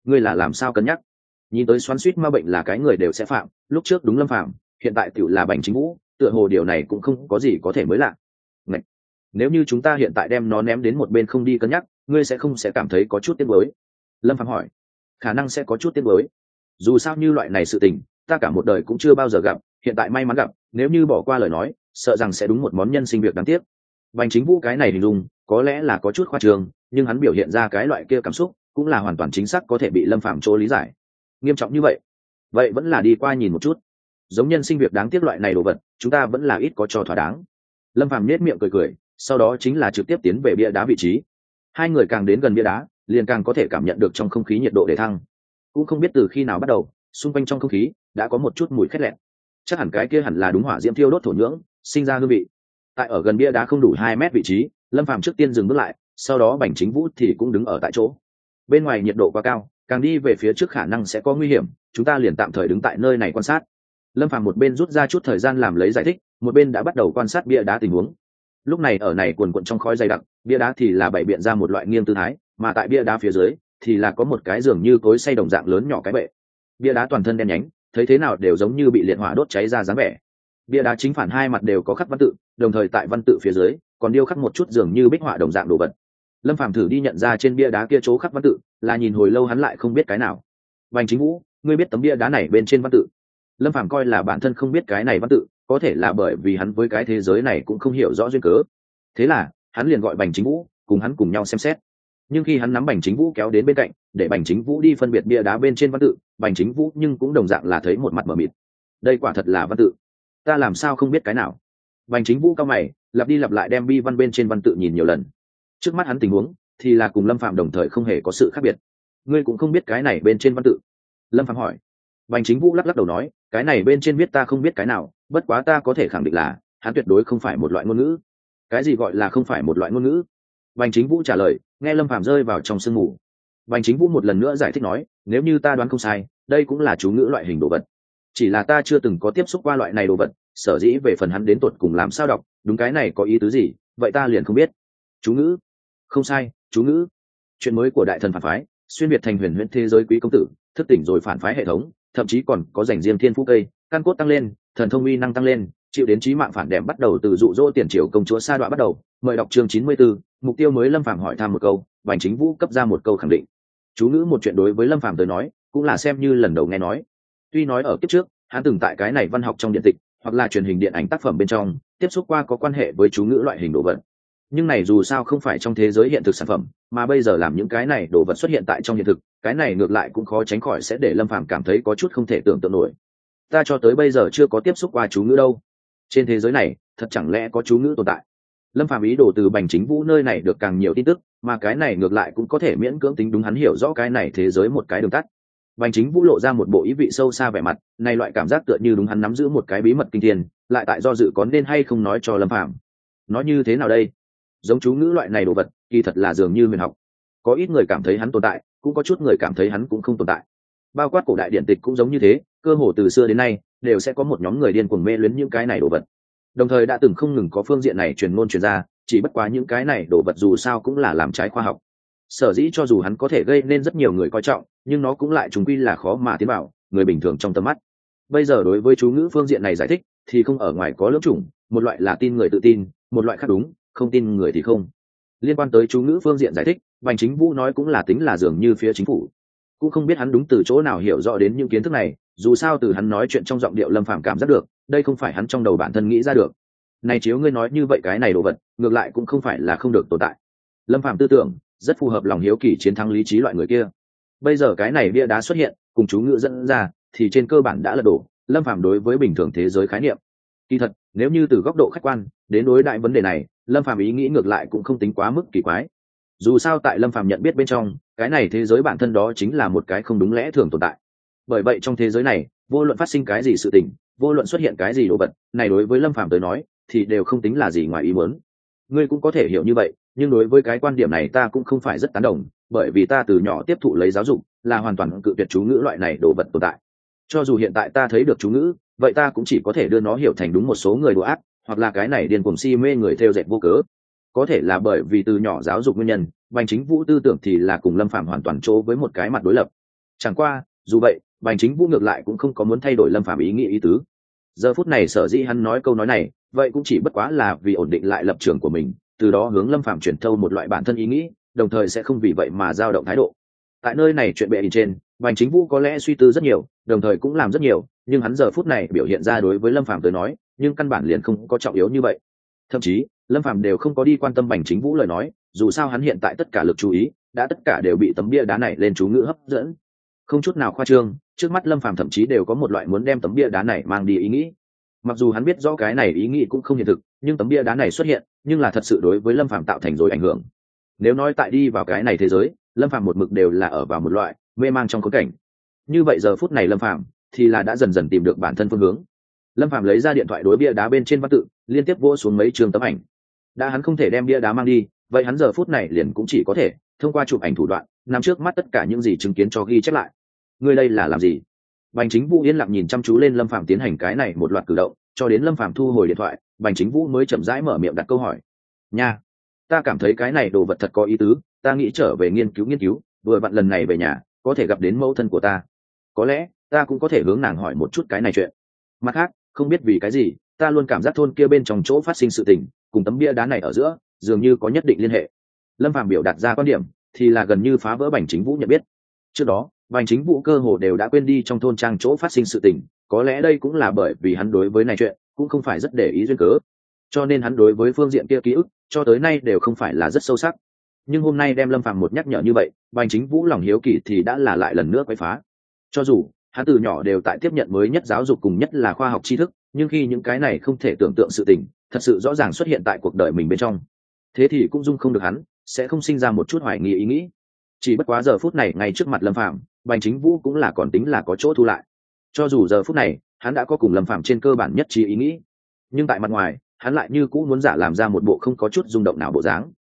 ngươi là làm sao cân nhắc? Nhìn tới xoắn xuýt ma bệnh là cái người đều sẽ phạm, lúc trước đúng Lâm Phàm, hiện tại tiểu là Bành Chính Vũ, tựa hồ điều này cũng không có gì có thể mới lạ. Ngạch! Nếu như chúng ta hiện tại đem nó ném đến một bên không đi cân nhắc, ngươi sẽ cảm thấy có chút tiếc nuối. Lâm Phàm hỏi. Khả năng sẽ có chút tiếc nuối. Dù sao như loại này sự tình, ta cả một đời cũng chưa bao giờ gặp, hiện tại may mắn gặp, nếu như bỏ qua lời nói, sợ rằng sẽ đúng một món nhân sinh việc đáng tiếc. Bành Chính Vũ cái này hình dung, có lẽ là có chút khoa trương, nhưng hắn biểu hiện ra cái loại kia cảm xúc, cũng là hoàn toàn chính xác có thể bị Lâm Phàm chỗ lý giải. Nghiêm trọng như vậy, vậy vẫn là đi qua nhìn một chút. Giống nhân sinh việc đáng tiếc loại này đồ vật, chúng ta vẫn là ít có cho thỏa đáng. Lâm Phàm nhếch miệng cười cười, sau đó chính là trực tiếp tiến về bia đá vị trí. Hai người càng đến gần bia đá, liền càng có thể cảm nhận được trong không khí nhiệt độ để thăng. Cũng không biết từ khi nào bắt đầu, xung quanh trong không khí đã có một chút mùi khét lẹt. Chắc hẳn cái kia hẳn là đúng hỏa diễm thiêu đốt thổ nhưỡng, sinh ra hương vị. Tại ở gần bia đá không đủ 2 mét vị trí, Lâm Phàm trước tiên dừng bước lại, sau đó Bành Chính Vũ thì cũng đứng ở tại chỗ. Bên ngoài nhiệt độ quá cao, càng đi về phía trước khả năng sẽ có nguy hiểm, chúng ta liền tạm thời đứng tại nơi này quan sát. Lâm Phàm một bên rút ra chút thời gian làm lấy giải thích, một bên đã bắt đầu quan sát bia đá tình huống. Lúc này ở này quần quần trong khói dày đặc, bia đá thì là bày biện ra một loại nghiêng tư thái, mà tại bia đá phía dưới thì là có một cái giường như cối xay đồng dạng lớn nhỏ cái bệ. Bia đá toàn thân đen nhánh, thấy thế nào đều giống như bị liệt hỏa đốt cháy ra dáng vẻ. Bia đá chính phản hai mặt đều có khắc văn tự, đồng thời tại văn tự phía dưới còn điêu khắc một chút dường như bích họa đồng dạng đồ vật. Lâm Phàm thử đi nhận ra trên bia đá kia chỗ khắc văn tự, là nhìn hồi lâu hắn lại không biết cái nào. Bành Chính Vũ, ngươi biết tấm bia đá này bên trên văn tự? Lâm Phàm coi là bản thân không biết cái này văn tự, có thể là bởi vì hắn với cái thế giới này cũng không hiểu rõ duyên cớ. Thế là hắn liền gọi Bành Chính Vũ cùng hắn cùng nhau xem xét. Nhưng khi hắn nắm Bành Chính Vũ kéo đến bên cạnh để Bành Chính Vũ đi phân biệt bia đá bên trên văn tự, Bành Chính Vũ nhưng cũng đồng dạng là thấy một mặt mờ mịt. Đây quả thật là văn tự, ta làm sao không biết cái nào? Bành Chính Vũ cao mày, lặp đi lặp lại đem bi văn bên trên văn tự nhìn nhiều lần. Trước mắt hắn tình huống thì là cùng Lâm Phàm đồng thời không hề có sự khác biệt. Ngươi cũng không biết cái này bên trên văn tự? Lâm Phàm hỏi. Bành Chính Vũ lắc lắc đầu nói, cái này bên trên viết ta không biết cái nào, bất quá ta có thể khẳng định là hắn tuyệt đối không phải một loại ngôn ngữ. Cái gì gọi là không phải một loại ngôn ngữ? Bành Chính Vũ trả lời, nghe Lâm Phàm rơi vào trong sương mù. Bành Chính Vũ một lần nữa giải thích nói, nếu như ta đoán không sai, đây cũng là chú ngữ loại hình đồ vật. Chỉ là ta chưa từng có tiếp xúc qua loại này đồ vật, sở dĩ về phần hắn đến tột cùng làm sao đọc, đúng cái này có ý tứ gì, vậy ta liền không biết. Chú ngữ? Không sai, chú ngữ. Chuyện mới của đại thần phản phái, xuyên việt thành huyền huyễn thế giới quý công tử, thức tỉnh rồi phản phái hệ thống, thậm chí còn có dành riêng thiên phú cây, căn cốt tăng lên, thần thông uy năng tăng lên, chịu đến chí mạng phản đệm bắt đầu từ dụ dỗ tiền triều công chúa sa đọa bắt đầu. Mời đọc chương 94, mục tiêu mới. Lâm Phàm hỏi thăm một câu, Bành Chính Vũ cấp ra một câu khẳng định. Chú ngữ một chuyện đối với Lâm Phàm tới nói, cũng là xem như lần đầu nghe nói. Tuy nói ở kiếp trước, hắn từng tại cái này văn học trong điện tịch hoặc là truyền hình điện ảnh tác phẩm bên trong tiếp xúc qua có quan hệ với chú ngữ loại hình đồ vật, nhưng này dù sao không phải trong thế giới hiện thực sản phẩm, mà bây giờ làm những cái này đồ vật xuất hiện tại trong hiện thực, cái này ngược lại cũng khó tránh khỏi sẽ để Lâm Phàm cảm thấy có chút không thể tưởng tượng nổi. Ta cho tới bây giờ chưa có tiếp xúc qua chú ngữ đâu, trên thế giới này thật chẳng lẽ có chú ngữ tồn tại? Lâm Phàm ý đồ từ Bành Chính Vũ nơi này được càng nhiều tin tức, mà cái này ngược lại cũng có thể miễn cưỡng tính đúng hắn hiểu rõ cái này thế giới một cái đường tắt. Bành Chính Vũ lộ ra một bộ ý vị sâu xa vẻ mặt, này loại cảm giác tựa như đúng hắn nắm giữ một cái bí mật kinh thiên, lại tại do dự có nên hay không nói cho Lâm Phàm. Nói như thế nào đây? Giống chú ngữ loại này đồ vật, kỳ thật là dường như huyền học. Có ít người cảm thấy hắn tồn tại, cũng có chút người cảm thấy hắn cũng không tồn tại. Bao quát cổ đại điển tịch cũng giống như thế, cơ hồ từ xưa đến nay đều sẽ có một nhóm người điên cuồng mê luyến những cái này đồ vật. Đồng thời đã từng không ngừng có phương diện này truyền ngôn truyền ra, chỉ bất quá những cái này đồ vật dù sao cũng là làm trái khoa học. Sở dĩ cho dù hắn có thể gây nên rất nhiều người coi trọng, nhưng nó cũng lại trùng quy là khó mà tiến vào người bình thường trong tầm mắt. Bây giờ đối với chú ngữ phương diện này giải thích thì không ở ngoài có lưỡng chủng, một loại là tin người tự tin, một loại khác đúng, không tin người thì không. Liên quan tới chú ngữ phương diện giải thích, Bành Chính Vũ nói cũng là tính là dường như phía chính phủ. Cũng không biết hắn đúng từ chỗ nào hiểu rõ đến những kiến thức này, dù sao từ hắn nói chuyện trong giọng điệu Lâm Phàm cảm giác được, đây không phải hắn trong đầu bản thân nghĩ ra được. Này chiếu ngươi nói như vậy cái này đồ vật, ngược lại cũng không phải là không được tồn tại. Lâm Phàm tư tưởng rất phù hợp lòng hiếu kỳ chiến thắng lý trí loại người kia. Bây giờ cái này bia đá xuất hiện, cùng chú ngữ dẫn ra, thì trên cơ bản đã lật đổ Lâm Phàm đối với bình thường thế giới khái niệm. Kỳ thật, nếu như từ góc độ khách quan đến đối đại vấn đề này, Lâm Phàm ý nghĩ ngược lại cũng không tính quá mức kỳ quái. Dù sao tại Lâm Phàm nhận biết bên trong, cái này thế giới bản thân đó chính là một cái không đúng lẽ thường tồn tại. Bởi vậy trong thế giới này, vô luận phát sinh cái gì sự tình, vô luận xuất hiện cái gì đồ vật, này đối với Lâm Phàm tới nói, thì đều không tính là gì ngoài ý muốn. Ngươi cũng có thể hiểu như vậy, nhưng đối với cái quan điểm này ta cũng không phải rất tán đồng, bởi vì ta từ nhỏ tiếp thụ lấy giáo dục, là hoàn toàn cự tuyệt chú ngữ loại này đồ vật tồn tại. Cho dù hiện tại ta thấy được chú ngữ, vậy ta cũng chỉ có thể đưa nó hiểu thành đúng một số người đùa ác, hoặc là cái này điên cuồng si mê người theo dệt vô cớ. Có thể là bởi vì từ nhỏ giáo dục nguyên nhân, Bành Chính Vũ tư tưởng thì là cùng Lâm Phàm hoàn toàn chỗ với một cái mặt đối lập. Chẳng qua dù vậy Bành Chính Vũ ngược lại cũng không có muốn thay đổi Lâm Phàm ý nghĩ ý tứ. Giờ phút này sở dĩ hắn nói câu nói này, vậy cũng chỉ bất quá là vì ổn định lại lập trường của mình, từ đó hướng Lâm Phàm truyền thâu một loại bản thân ý nghĩ, đồng thời sẽ không vì vậy mà dao động thái độ. Tại nơi này chuyện bệ in trên, Bành Chính Vũ có lẽ suy tư rất nhiều, đồng thời cũng làm rất nhiều, nhưng hắn giờ phút này biểu hiện ra đối với Lâm Phàm tới nói, nhưng căn bản liền không có trọng yếu như vậy. Thậm chí Lâm Phàm đều không có đi quan tâm Bành Chính Vũ lời nói, dù sao hắn hiện tại tất cả lực chú ý đã tất cả đều bị tấm bia đá này lên chú ngữ hấp dẫn, không chút nào khoa trương. Trước mắt Lâm Phàm thậm chí đều có một loại muốn đem tấm bia đá này mang đi ý nghĩ. Mặc dù hắn biết rõ cái này ý nghĩ cũng không hiện thực, nhưng tấm bia đá này xuất hiện, nhưng là thật sự đối với Lâm Phàm tạo thành rồi ảnh hưởng. Nếu nói tại đi vào cái này thế giới, Lâm Phàm một mực đều là ở vào một loại mê mang trong khốn cảnh. Như vậy giờ phút này Lâm Phàm thì là đã dần dần tìm được bản thân phương hướng. Lâm Phàm lấy ra điện thoại đối bia đá bên trên văn tự, liên tiếp vỗ xuống mấy trường tấm ảnh. Đã hắn không thể đem bia đá mang đi, vậy hắn giờ phút này liền cũng chỉ có thể thông qua chụp ảnh thủ đoạn nằm trước mắt tất cả những gì chứng kiến cho ghi chép lại. Ngươi đây là làm gì? Bành Chính Vũ yên lặng nhìn chăm chú lên Lâm Phàm tiến hành cái này một loạt cử động, cho đến Lâm Phàm thu hồi điện thoại, Bành Chính Vũ mới chậm rãi mở miệng đặt câu hỏi. Nha, ta cảm thấy cái này đồ vật thật có ý tứ, ta nghĩ trở về nghiên cứu, vừa vặn lần này về nhà có thể gặp đến mẫu thân của ta, có lẽ ta cũng có thể hướng nàng hỏi một chút cái này chuyện. Mặt khác, không biết vì cái gì, ta luôn cảm giác thôn kia bên trong chỗ phát sinh sự tình cùng tấm bia đá này ở giữa dường như có nhất định liên hệ. Lâm Phàm biểu đạt ra quan điểm thì là gần như phá vỡ Bành Chính Vũ nhận biết. Trước đó Bành Chính Vũ cơ hồ đều đã quên đi trong thôn trang chỗ phát sinh sự tình, có lẽ đây cũng là bởi vì hắn đối với này chuyện cũng không phải rất để ý duyên cớ, cho nên hắn đối với phương diện kia ký ức cho tới nay đều không phải là rất sâu sắc. Nhưng hôm nay đem Lâm Phàm một nhắc nhở như vậy, Bành Chính Vũ lòng hiếu kỳ thì đã là lại lần nữa quấy phá. Cho dù hắn từ nhỏ đều tại tiếp nhận mới nhất giáo dục cùng nhất là khoa học tri thức, nhưng khi những cái này không thể tưởng tượng sự tình thật sự rõ ràng xuất hiện tại cuộc đời mình bên trong, thế thì cũng dung không được hắn sẽ không sinh ra một chút hoài nghi ý nghĩ. Chỉ bất quá giờ phút này ngay trước mặt Lâm Phàm, Bành Chính Vũ cũng là còn tính là có chỗ thu lại. Cho dù giờ phút này hắn đã có cùng Lâm Phàm trên cơ bản nhất trí ý nghĩ, nhưng tại mặt ngoài hắn lại như cũ muốn giả làm ra một bộ không có chút rung động nào bộ dáng.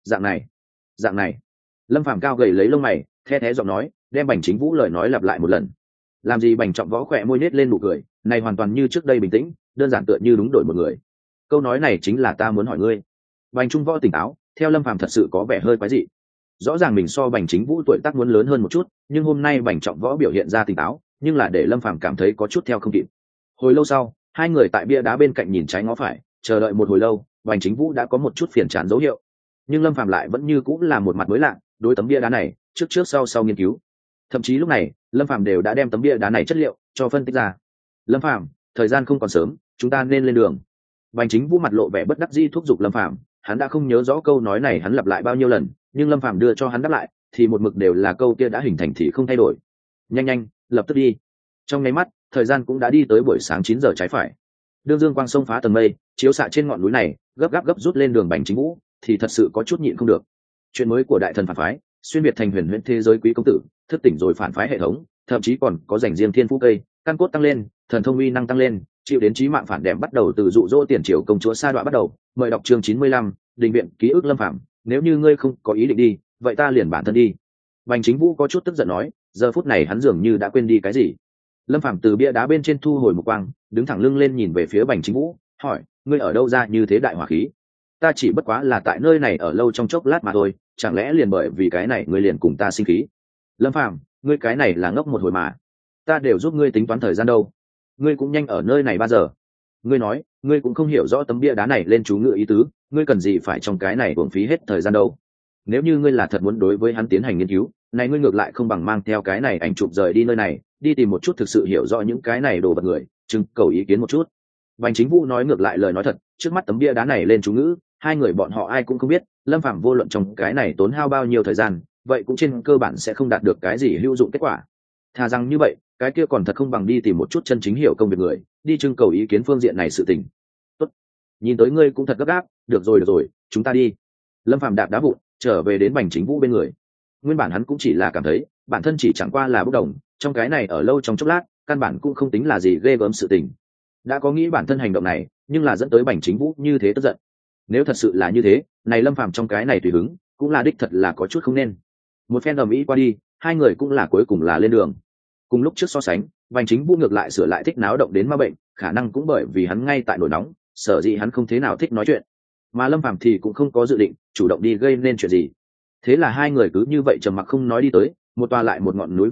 Dạng này. Lâm Phàm cao gầy lấy lông mày, the thé giọng nói, đem Bành Chính Vũ lời nói lặp lại một lần. Làm gì? Bành Trọng Võ khỏe môi nết lên nụ cười, này hoàn toàn như trước đây bình tĩnh, đơn giản tựa như đúng đổi một người. Câu nói này chính là ta muốn hỏi ngươi. Bành Trung Võ tỉnh táo, theo Lâm Phàm thật sự có vẻ hơi quái dị. Rõ ràng mình so Bành Chính Vũ tuổi tác muốn lớn hơn một chút, nhưng hôm nay Bành Trọng Võ biểu hiện ra tỉnh táo, nhưng là để Lâm Phàm cảm thấy có chút theo không kịp. Hồi lâu sau, hai người tại bia đá bên cạnh nhìn trái ngó phải, chờ đợi một hồi lâu, Bành Chính Vũ đã có một chút phiền chán dấu hiệu, nhưng Lâm Phàm lại vẫn như cũng là một mặt mới lạ, đối tấm bia đá này trước sau nghiên cứu. Thậm chí lúc này Lâm Phàm đều đã đem tấm bia đá này chất liệu cho phân tích ra. Lâm Phàm, thời gian không còn sớm, chúng ta nên lên đường. Bành Chính Vũ mặt lộ vẻ bất đắc dĩ thúc giục Lâm Phàm, hắn đã không nhớ rõ câu nói này hắn lặp lại bao nhiêu lần, nhưng Lâm Phàm đưa cho hắn đáp lại thì một mực đều là câu kia đã hình thành thì không thay đổi. Nhanh, lập tức đi. Trong nháy mắt, thời gian cũng đã đi tới buổi sáng 9 giờ trái phải. Đương dương quang sông phá tầng mây, chiếu xạ trên ngọn núi này, gấp rút lên đường Bành Chính Vũ thì thật sự có chút nhịn không được. Chuyện mới của đại thần phản phái, xuyên việt thành huyền huyễn thế giới quý công tử, thức tỉnh rồi phản phái hệ thống, thậm chí còn có dành riêng thiên phú cây, căn cốt tăng lên, thần thông uy năng tăng lên, chịu đến chí mạng phản đệm bắt đầu từ dụ dỗ tiền triều công chúa sa đọa bắt đầu. Mời đọc chương 95, đình viện ký ức Lâm Phàm, nếu như ngươi không có ý định đi, vậy ta liền bản thân đi. Bành Chính Vũ có chút tức giận nói, giờ phút này hắn dường như đã quên đi cái gì. Lâm Phàm từ bia đá bên trên thu hồi một quang, đứng thẳng lưng lên nhìn về phía Bành Chính Vũ, hỏi, ngươi ở đâu ra như thế đại hỏa khí? Ta chỉ bất quá là tại nơi này ở lâu trong chốc lát mà thôi, chẳng lẽ liền bởi vì cái này ngươi liền cùng ta sinh khí? Lâm Phàm, ngươi cái này là ngốc một hồi mà, ta đều giúp ngươi tính toán thời gian đâu, ngươi cũng nhanh ở nơi này 3 giờ. Ngươi nói, ngươi cũng không hiểu rõ tấm bia đá này lên chú ngự ý tứ, ngươi cần gì phải trong cái này uổng phí hết thời gian đâu. Nếu như ngươi là thật muốn đối với hắn tiến hành nghiên cứu, này ngươi ngược lại không bằng mang theo cái này ảnh chụp rời đi nơi này, đi tìm một chút thực sự hiểu rõ những cái này đồ vật người, trưng cầu ý kiến một chút. Bành Chính Vũ nói ngược lại lời nói thật, trước mắt tấm bia đá này lên chú ngữ, hai người bọn họ ai cũng không biết, Lâm Phàm vô luận trong cái này tốn hao bao nhiêu thời gian, vậy cũng trên cơ bản sẽ không đạt được cái gì hữu dụng kết quả. Thà rằng như vậy, cái kia còn thật không bằng đi tìm một chút chân chính hiểu công việc người, đi trưng cầu ý kiến phương diện này sự tình. Tốt, nhìn tới ngươi cũng thật gấp gáp, được rồi, chúng ta đi. Lâm Phàm đạp đá vụn trở về đến Bành Chính Vũ bên người. Nguyên bản hắn cũng chỉ là cảm thấy bản thân chỉ chẳng qua là bốc đồng, trong cái này ở lâu trong chốc lát, căn bản cũng không tính là gì ghê gớm sự tình. Đã có nghĩ bản thân hành động này, nhưng là dẫn tới Bành Chính Vũ như thế tức giận. Nếu thật sự là như thế, này Lâm Phàm trong cái này tùy hứng, cũng là đích thật là có chút không nên. Một phen ầm ĩ qua đi, hai người cũng là cuối cùng là lên đường. Cùng lúc trước so sánh, Bành Chính Vũ ngược lại sửa lại thích náo động đến ma bệnh, khả năng cũng bởi vì hắn ngay tại nổi nóng, sở dĩ hắn không thế nào thích nói chuyện. Mà Lâm Phàm thì cũng không có dự định chủ động đi gây nên chuyện gì. Thế là hai người cứ như vậy trầm mặc không nói đi tới, một tòa lại một ngọn núi vượt qua,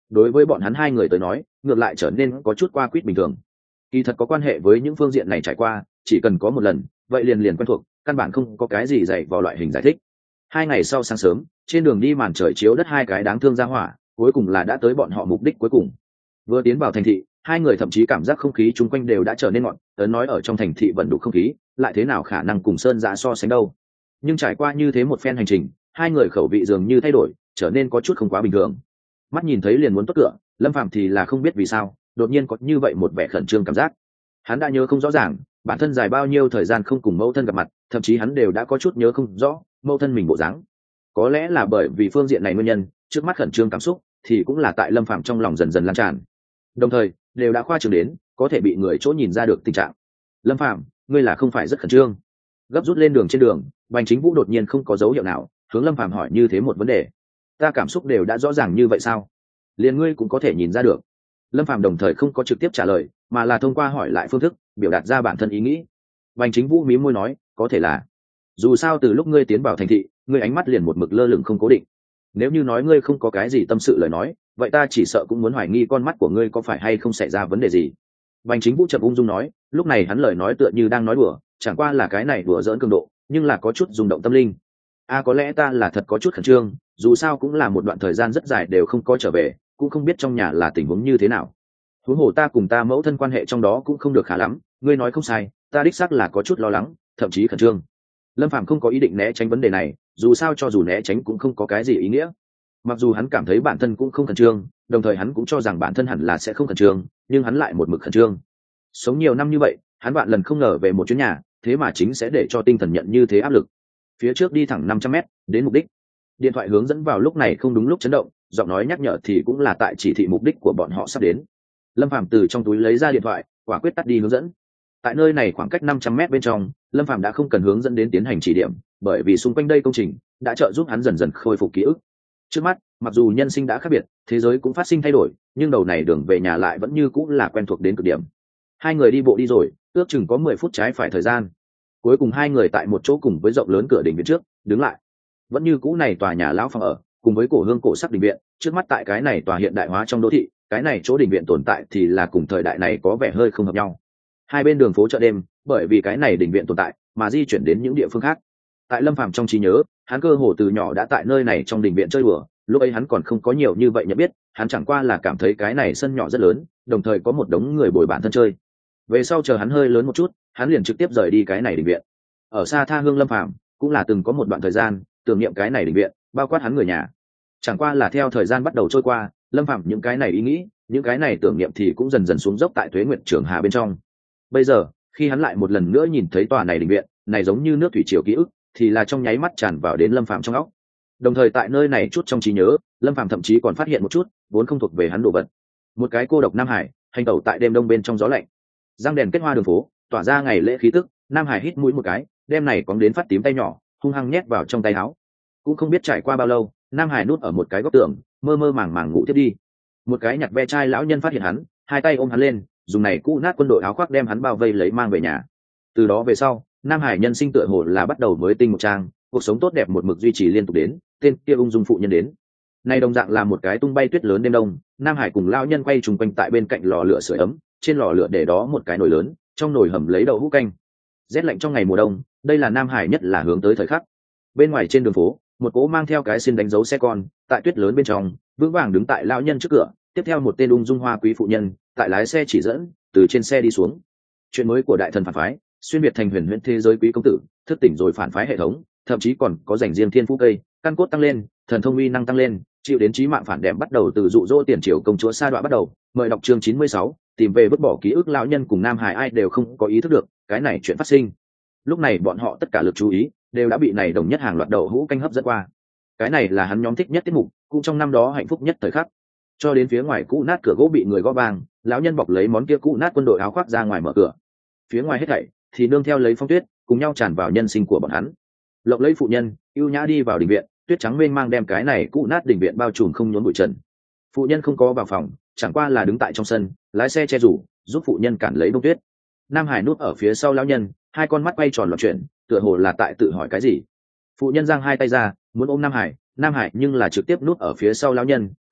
đối với bọn hắn hai người tới nói ngược lại trở nên có chút qua quýt bình thường. Kỳ thật có quan hệ với những phương diện này trải qua chỉ cần có một lần vậy liền liền quen thuộc, căn bản không có cái gì dạy vào loại hình giải thích. 2 ngày sau sáng sớm, trên đường đi màn trời chiếu đất hai cái đáng thương ra hỏa cuối cùng là đã tới bọn họ mục đích cuối cùng. Vừa tiến vào thành thị, hai người thậm chí cảm giác không khí chung quanh đều đã trở nên ngọt, ấn nói ở trong thành thị vận đủ không khí lại thế nào khả năng cùng sơn giã so sánh đâu. Nhưng trải qua như thế một phen hành trình, hai người khẩu vị dường như thay đổi, trở nên có chút không quá bình thường. Mắt nhìn thấy liền muốn tốt cửa, Lâm Phàm thì là không biết vì sao đột nhiên có như vậy một vẻ khẩn trương cảm giác. Hắn đã nhớ không rõ ràng bản thân dài bao nhiêu thời gian không cùng mẫu thân gặp mặt, thậm chí hắn đều đã có chút nhớ không rõ mẫu thân mình bộ dáng. Có lẽ là bởi vì phương diện này nguyên nhân, trước mắt khẩn trương cảm xúc thì cũng là tại Lâm Phàm trong lòng dần dần lan tràn, đồng thời đều đã khoa trương đến có thể bị người chỗ nhìn ra được tình trạng. Lâm Phàm, ngươi là không phải rất khẩn trương? Gấp rút lên đường trên đường, Bành Chính Vũ đột nhiên không có dấu hiệu nào hướng Lâm Phàm hỏi như thế một vấn đề. Ta cảm xúc đều đã rõ ràng như vậy sao? Liền ngươi cũng có thể nhìn ra được. Lâm Phàm đồng thời không có trực tiếp trả lời, mà là thông qua hỏi lại phương thức biểu đạt ra bản thân ý nghĩ. Bành Chính Vũ mím môi nói, có thể là dù sao từ lúc ngươi tiến vào thành thị, ngươi ánh mắt liền một mực lơ lửng không cố định. Nếu như nói ngươi không có cái gì tâm sự lời nói, vậy ta chỉ sợ cũng muốn hoài nghi con mắt của ngươi có phải hay không xảy ra vấn đề gì. Bành Chính Vũ chậm ung dung nói, lúc này hắn lời nói tựa như đang nói đùa, chẳng qua là cái này đùa giỡn cường độ, nhưng là có chút rung động tâm linh. Có lẽ ta là thật có chút khẩn trương, dù sao cũng là một đoạn thời gian rất dài đều không có trở về, cũng không biết trong nhà là tình huống như thế nào. Huống hồ ta cùng ta mẫu thân quan hệ trong đó cũng không được khá lắm, ngươi nói không sai, ta đích xác là có chút lo lắng, thậm chí khẩn trương. Lâm Phàm không có ý định né tránh vấn đề này, dù sao cho dù né tránh cũng không có cái gì ý nghĩa. Mặc dù hắn cảm thấy bản thân cũng không khẩn trương, đồng thời hắn cũng cho rằng bản thân hẳn là sẽ không khẩn trương, nhưng hắn lại một mực khẩn trương. Sống nhiều năm như vậy, hắn vạn lần không ngờ về một chuyến nhà, thế mà chính sẽ để cho tinh thần nhận như thế áp lực. Phía trước đi thẳng 500 m đến mục đích. Điện thoại hướng dẫn vào lúc này không đúng lúc chấn động, giọng nói nhắc nhở thì cũng là tại chỉ thị mục đích của bọn họ sắp đến. Lâm Phàm từ trong túi lấy ra điện thoại, quả quyết tắt đi hướng dẫn. Tại nơi này khoảng cách 500 m bên trong, Lâm Phàm đã không cần hướng dẫn đến tiến hành chỉ điểm, bởi vì xung quanh đây công trình đã trợ giúp hắn dần dần khôi phục ký ức. Trước mắt, mặc dù nhân sinh đã khác biệt, thế giới cũng phát sinh thay đổi, nhưng đầu này đường về nhà lại vẫn như cũng là quen thuộc đến cực điểm. Hai người đi bộ đi rồi, ước chừng có 10 phút trái phải thời gian. Cuối cùng hai người tại một chỗ cùng với rộng lớn cửa đình viện trước đứng lại. Vẫn như cũ này tòa nhà lão phòng ở, cùng với cổ hương cổ sắc đình viện, trước mắt tại cái này tòa hiện đại hóa trong đô thị, cái này chỗ đình viện tồn tại thì là cùng thời đại này có vẻ hơi không hợp nhau. Hai bên đường phố chợ đêm, bởi vì cái này đình viện tồn tại mà di chuyển đến những địa phương khác. Tại Lâm Phàm trong trí nhớ, hắn cơ hồ từ nhỏ đã tại nơi này trong đình viện chơi đùa, lúc ấy hắn còn không có nhiều như vậy nhận biết, hắn chẳng qua là cảm thấy cái này sân nhỏ rất lớn, đồng thời có một đống người bồi bản thân chơi. Về sau chờ hắn hơi lớn một chút, hắn liền trực tiếp rời đi cái này đình viện. Ở xa tha hương Lâm Phàm cũng là từng có một đoạn thời gian tưởng niệm cái này đình viện, bao quát hắn người nhà. Chẳng qua là theo thời gian bắt đầu trôi qua, Lâm Phàm những cái này ý nghĩ, những cái này tưởng niệm thì cũng dần dần xuống dốc tại Tuế Nguyệt Trường Hà bên trong. Bây giờ, khi hắn lại một lần nữa nhìn thấy tòa này đình viện, này giống như nước thủy triều ký ức, thì là trong nháy mắt tràn vào đến Lâm Phàm trong óc. Đồng thời tại nơi này chút trong trí nhớ, Lâm Phàm thậm chí còn phát hiện một chút vốn không thuộc về hắn đồ vật. Một cái cô độc Nam Hải, hành tẩu tại đêm đông bên trong gió lạnh. Răng đèn kết hoa đường phố, tỏa ra ngày lễ khí tức, Nam Hải hít mũi một cái, đem này cóng đến phát tím tay nhỏ, hung hăng nhét vào trong tay áo. Cũng không biết trải qua bao lâu, Nam Hải núp ở một cái góc tường, mơ mơ màng màng ngủ tiếp đi. Một cái nhặt ve chai lão nhân phát hiện hắn, hai tay ôm hắn lên, dùng này cũ nát quân đội áo khoác đem hắn bao vây lấy mang về nhà. Từ đó về sau, Nam Hải nhân sinh tựa hồ là bắt đầu mới tinh một trang, cuộc sống tốt đẹp một mực duy trì liên tục đến, tên kia ung dung phụ nhân đến. Này đồng dạng là một cái tung bay tuyết lớn đêm đông, Nam Hải cùng lão nhân quay trùng quanh tại bên cạnh lò lửa sưởi ấm, trên lò lửa để đó một cái nồi lớn, trong nồi hầm lấy đậu hũ canh. Rét lạnh trong ngày mùa đông, đây là Nam Hải nhất là hướng tới thời khắc. Bên ngoài trên đường phố, một cỗ mang theo cái xin đánh dấu xe con, tại tuyết lớn bên trong, vững vàng đứng tại lão nhân trước cửa, tiếp theo một tên ung dung hoa quý phụ nhân, tại lái xe chỉ dẫn, từ trên xe đi xuống. Chuyện mới của đại thần phản phái, xuyên việt thành huyền huyễn thế giới quý công tử, thức tỉnh rồi phản phái hệ thống, thậm chí còn có dành riêng thiên phú cây, căn cốt tăng lên, thần thông uy năng tăng lên, chịu đến chí mạng phản đệm bắt đầu từ dụ dỗ tiền triều công chúa sa đọa bắt đầu. Mời đọc chương 96, tìm về vứt bỏ ký ức lão nhân cùng Nam Hải ai đều không có ý thức được cái này chuyện phát sinh. Lúc này bọn họ tất cả lực chú ý đều đã bị này đồng nhất hàng loạt đậu hũ canh hấp dẫn qua. Cái này là hắn nhóm thích nhất tiết mục, cũng trong năm đó hạnh phúc nhất thời khắc. Cho đến phía ngoài cũ nát cửa gỗ bị người gõ vang, lão nhân bọc lấy món kia cũ nát quân đội áo khoác ra ngoài mở cửa. Phía ngoài hết thảy thì nương theo lấy phong tuyết cùng nhau tràn vào nhân sinh của bọn hắn. Lộng lấy phụ nhân ưu nhã đi vào đình viện, tuyết trắng mênh mang đem cái này cũ nát đình viện bao trùm không nhốn bụi trần. Phụ nhân không có vào phòng, chẳng qua là đứng tại trong sân, lái xe che rủ, giúp phụ nhân cản lấy bông tuyết. Nam Hải núp ở phía sau lão nhân, hai con mắt quay tròn loạn chuyển, tựa hồ là tại tự hỏi cái gì. Phụ nhân giang hai tay ra, muốn ôm Nam Hải nhưng là trực tiếp núp ở phía sau lão nhân,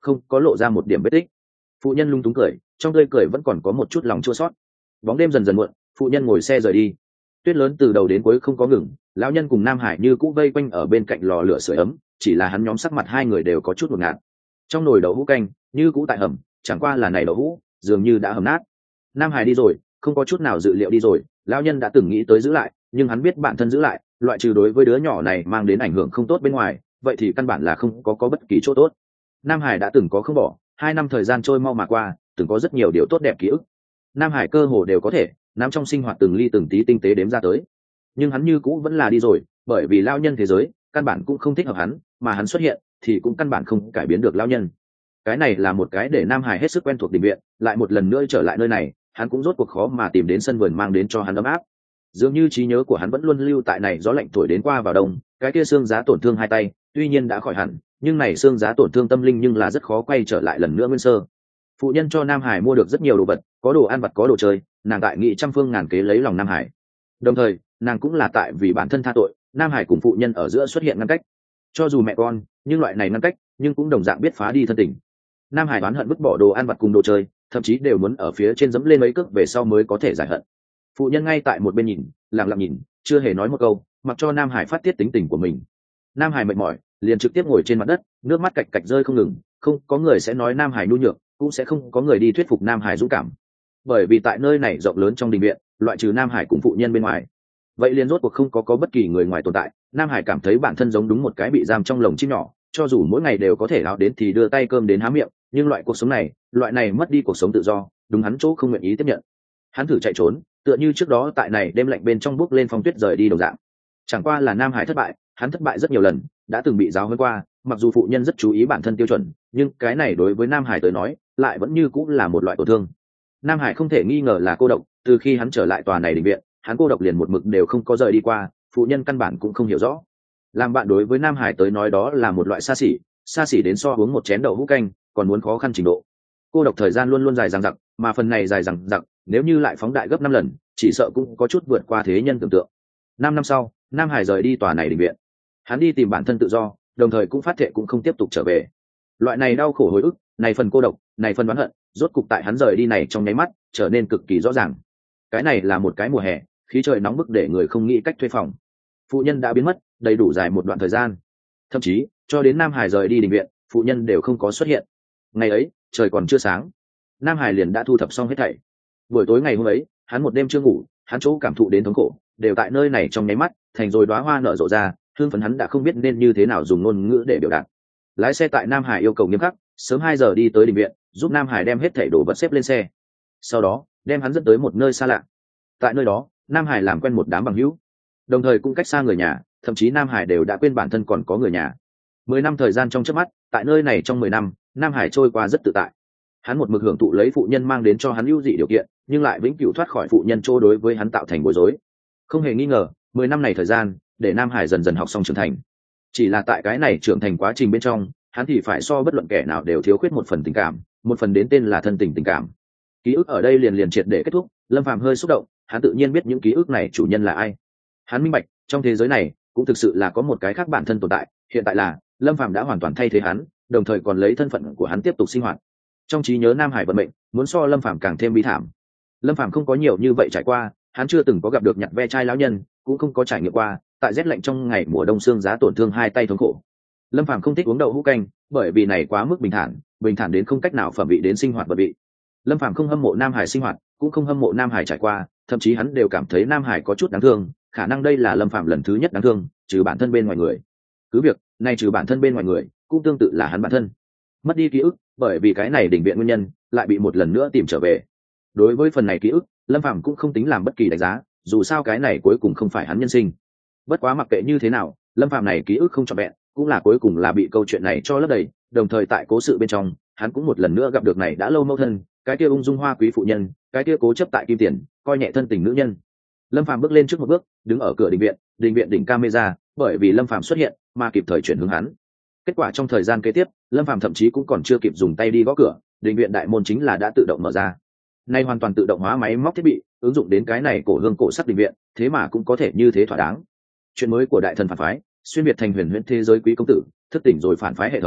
không có lộ ra một điểm vết tích. Phụ nhân lung túng cười, trong tươi cười vẫn còn có một chút lòng chua xót. Bóng đêm dần dần muộn, phụ nhân ngồi xe rời đi. Tuyết lớn từ đầu đến cuối không có ngừng, lão nhân cùng Nam Hải như cũ vây quanh ở bên cạnh lò lửa sưởi ấm, chỉ là hắn nhóm sắc mặt hai người đều có chút ngột ngạt. Trong nồi đậu hũ canh như cũ tại hầm, chẳng qua là này đậu hũ dường như đã hầm nát. Nam Hải đi rồi, không có chút nào dự liệu đi rồi, lão nhân đã từng nghĩ tới giữ lại, nhưng hắn biết bản thân giữ lại, loại trừ đối với đứa nhỏ này mang đến ảnh hưởng không tốt bên ngoài, vậy thì căn bản là không có bất kỳ chỗ tốt. Nam Hải đã từng có không bỏ, 2 năm thời gian trôi mau mà qua, từng có rất nhiều điều tốt đẹp ký ức. Nam Hải cơ hồ đều có thể nắm trong sinh hoạt từng ly từng tí tinh tế đếm ra tới, nhưng hắn như cũ vẫn là đi rồi, bởi vì lão nhân thế giới căn bản cũng không thích hợp hắn, mà hắn xuất hiện thì cũng căn bản không cải biến được lão nhân. Cái này là một cái để Nam Hải hết sức quen thuộc định viện, lại một lần nữa trở lại nơi này, hắn cũng rốt cuộc khó mà tìm đến sân vườn mang đến cho hắn ấm áp. Dường như trí nhớ của hắn vẫn luôn lưu tại này, gió lạnh thổi đến qua vào đông, cái kia xương giá tổn thương hai tay tuy nhiên đã khỏi hẳn, nhưng này xương giá tổn thương tâm linh nhưng là rất khó quay trở lại lần nữa nguyên sơ. Phụ nhân cho Nam Hải mua được rất nhiều đồ vật, có đồ ăn vặt có đồ chơi, nàng tại nghị trăm phương ngàn kế lấy lòng Nam Hải. Đồng thời nàng cũng là tại vì bản thân tha tội, Nam Hải cùng phụ nhân ở giữa xuất hiện ngăn cách. Cho dù mẹ con, nhưng loại này ngăn cách nhưng cũng đồng dạng biết phá đi thân tình. Nam Hải oán hận vứt bỏ đồ ăn vặt cùng đồ chơi, thậm chí đều muốn ở phía trên dẫm lên mấy cước về sau mới có thể giải hận. Phụ nhân ngay tại một bên nhìn, lặng lặng nhìn, chưa hề nói một câu, mặc cho Nam Hải phát tiết tính tình của mình. Nam Hải mệt mỏi, liền trực tiếp ngồi trên mặt đất, nước mắt cạch cạch rơi không ngừng, không có người sẽ nói Nam Hải nhu nhược, cũng sẽ không có người đi thuyết phục Nam Hải dũng cảm. Bởi vì tại nơi này rộng lớn trong đình viện, loại trừ Nam Hải cùng phụ nhân bên ngoài, vậy liền rốt cuộc không có bất kỳ người ngoài tồn tại. Nam Hải cảm thấy bản thân giống đúng một cái bị giam trong lồng chim nhỏ, cho dù mỗi ngày đều có thể áo đến thì đưa tay cơm đến há miệng, nhưng loại cuộc sống này, loại này mất đi cuộc sống tự do, đúng hắn chỗ không nguyện ý tiếp nhận. Hắn thử chạy trốn, tựa như trước đó tại này đêm lạnh bên trong bước lên phong tuyết rời đi đồng dạng. Chẳng qua là Nam Hải thất bại, hắn thất bại rất nhiều lần, đã từng bị giáo huấn qua, mặc dù phụ nhân rất chú ý bản thân tiêu chuẩn, nhưng cái này đối với Nam Hải tới nói lại vẫn như cũng là một loại tổn thương. Nam Hải không thể nghi ngờ là cô độc, từ khi hắn trở lại tòa này đình viện, hắn cô độc liền một mực đều không có rời đi qua, phụ nhân căn bản cũng không hiểu rõ. Làm bạn đối với Nam Hải tới nói đó là một loại xa xỉ đến so uống một chén đậu hũ canh còn muốn khó khăn trình độ. Cô độc thời gian luôn luôn dài dằng dặc, mà phần này dài dằng dặc nếu như lại phóng đại gấp 5 lần, chỉ sợ cũng có chút vượt qua thế nhân tưởng tượng. 5 năm sau, Nam Hải rời đi tòa này đình viện, hắn đi tìm bản thân tự do, đồng thời cũng phát thệ cũng không tiếp tục trở về. Loại này đau khổ hồi ức, này phần cô độc, này phần oán hận, rốt cục tại hắn rời đi này trong nháy mắt trở nên cực kỳ rõ ràng. Cái này là một cái mùa hè, khí trời nóng bức để người không nghĩ cách thuê phòng. Phụ nhân đã biến mất đầy đủ dài một đoạn thời gian, thậm chí cho đến Nam Hải rời đi đình viện, phụ nhân đều không có xuất hiện. Ngày ấy trời còn chưa sáng, Nam Hải liền đã thu thập xong hết thảy. Buổi tối ngày hôm ấy, hắn một đêm chưa ngủ, hắn chỗ cảm thụ đến thống khổ đều tại nơi này trong nháy mắt thành rồi đóa hoa nở rộ ra, hương phấn hắn đã không biết nên như thế nào dùng ngôn ngữ để biểu đạt. Lái xe tại Nam Hải yêu cầu nghiêm khắc, sớm 2 giờ đi tới đình viện, giúp Nam Hải đem hết thảy đồ vật xếp lên xe, sau đó đem hắn dẫn tới một nơi xa lạ. Tại nơi đó, Nam Hải làm quen một đám bằng hữu, đồng thời cũng cách xa người nhà, thậm chí Nam Hải đều đã quên bản thân còn có người nhà. 10 năm thời gian trong chớp mắt, tại nơi này trong 10 năm, Nam Hải trôi qua rất tự tại. Hắn một mực hưởng thụ lấy phụ nhân mang đến cho hắn ưu dị điều kiện, nhưng lại vĩnh cửu thoát khỏi phụ nhân chỗ đối với hắn tạo thành bối rối. Không hề nghi ngờ, 10 năm này thời gian, để Nam Hải dần dần học xong trưởng thành. Chỉ là tại cái này trưởng thành quá trình bên trong, hắn thì phải so bất luận kẻ nào đều thiếu khuyết một phần tình cảm, một phần đến tên là thân tình tình cảm. Ký ức ở đây liền triệt để kết thúc, Lâm Phàm hơi xúc động, hắn tự nhiên biết những ký ức này chủ nhân là ai. Hắn minh bạch, trong thế giới này cũng thực sự là có một cái khác bản thân tồn tại, hiện tại là Lâm Phàm đã hoàn toàn thay thế hắn, đồng thời còn lấy thân phận của hắn tiếp tục sinh hoạt. Trong trí nhớ Nam Hải vận mệnh muốn so Lâm Phàm càng thêm bi thảm. Lâm Phàm không có nhiều như vậy trải qua, hắn chưa từng có gặp được nhặt ve chai lão nhân, cũng không có trải nghiệm qua tại rét lạnh trong ngày mùa đông xương giá tổn thương hai tay thống khổ. Lâm Phàm không thích uống đậu hũ canh, bởi vì này quá mức bình thản đến không cách nào phẩm vị đến sinh hoạt vật vị. Lâm Phàm không hâm mộ Nam Hải sinh hoạt, cũng không hâm mộ Nam Hải trải qua, thậm chí hắn đều cảm thấy Nam Hải có chút đáng thương, khả năng đây là Lâm Phàm lần thứ nhất đáng thương, trừ bản thân bên ngoài người. Cứ việc này trừ bản thân bên ngoài người, cũng tương tự là hắn bản thân mất đi ký ức, bởi vì cái này đỉnh viện nguyên nhân, lại bị một lần nữa tìm trở về. Đối với phần này ký ức, Lâm Phàm cũng không tính làm bất kỳ đánh giá, dù sao cái này cuối cùng không phải hắn nhân sinh. Bất quá mặc kệ như thế nào, Lâm Phàm này ký ức không trọn vẹn, cũng là cuối cùng là bị câu chuyện này cho lấp đầy, đồng thời tại cố sự bên trong, hắn cũng một lần nữa gặp được này đã lâu mâu thân, cái kia ung dung hoa quý phụ nhân, cái kia cố chấp tại kim tiền, coi nhẹ thân tình nữ nhân. Lâm Phàm bước lên trước một bước, đứng ở cửa đình viện đỉnh camera, bởi vì Lâm Phàm xuất hiện mà kịp thời chuyển hướng hắn. Kết quả trong thời gian kế tiếp, Lâm Phàm thậm chí cũng còn chưa kịp dùng tay đi gõ cửa, đình viện đại môn chính là đã tự động mở ra. Nay hoàn toàn tự động hóa máy móc thiết bị, ứng dụng đến cái này cổ hương cổ sắc đình viện, thế mà cũng có thể như thế thỏa đáng. Chuyện mới của đại thần phản phái, xuyên việt thành huyền huyễn thế giới quý công tử, thức tỉnh rồi phản phái hệ thống,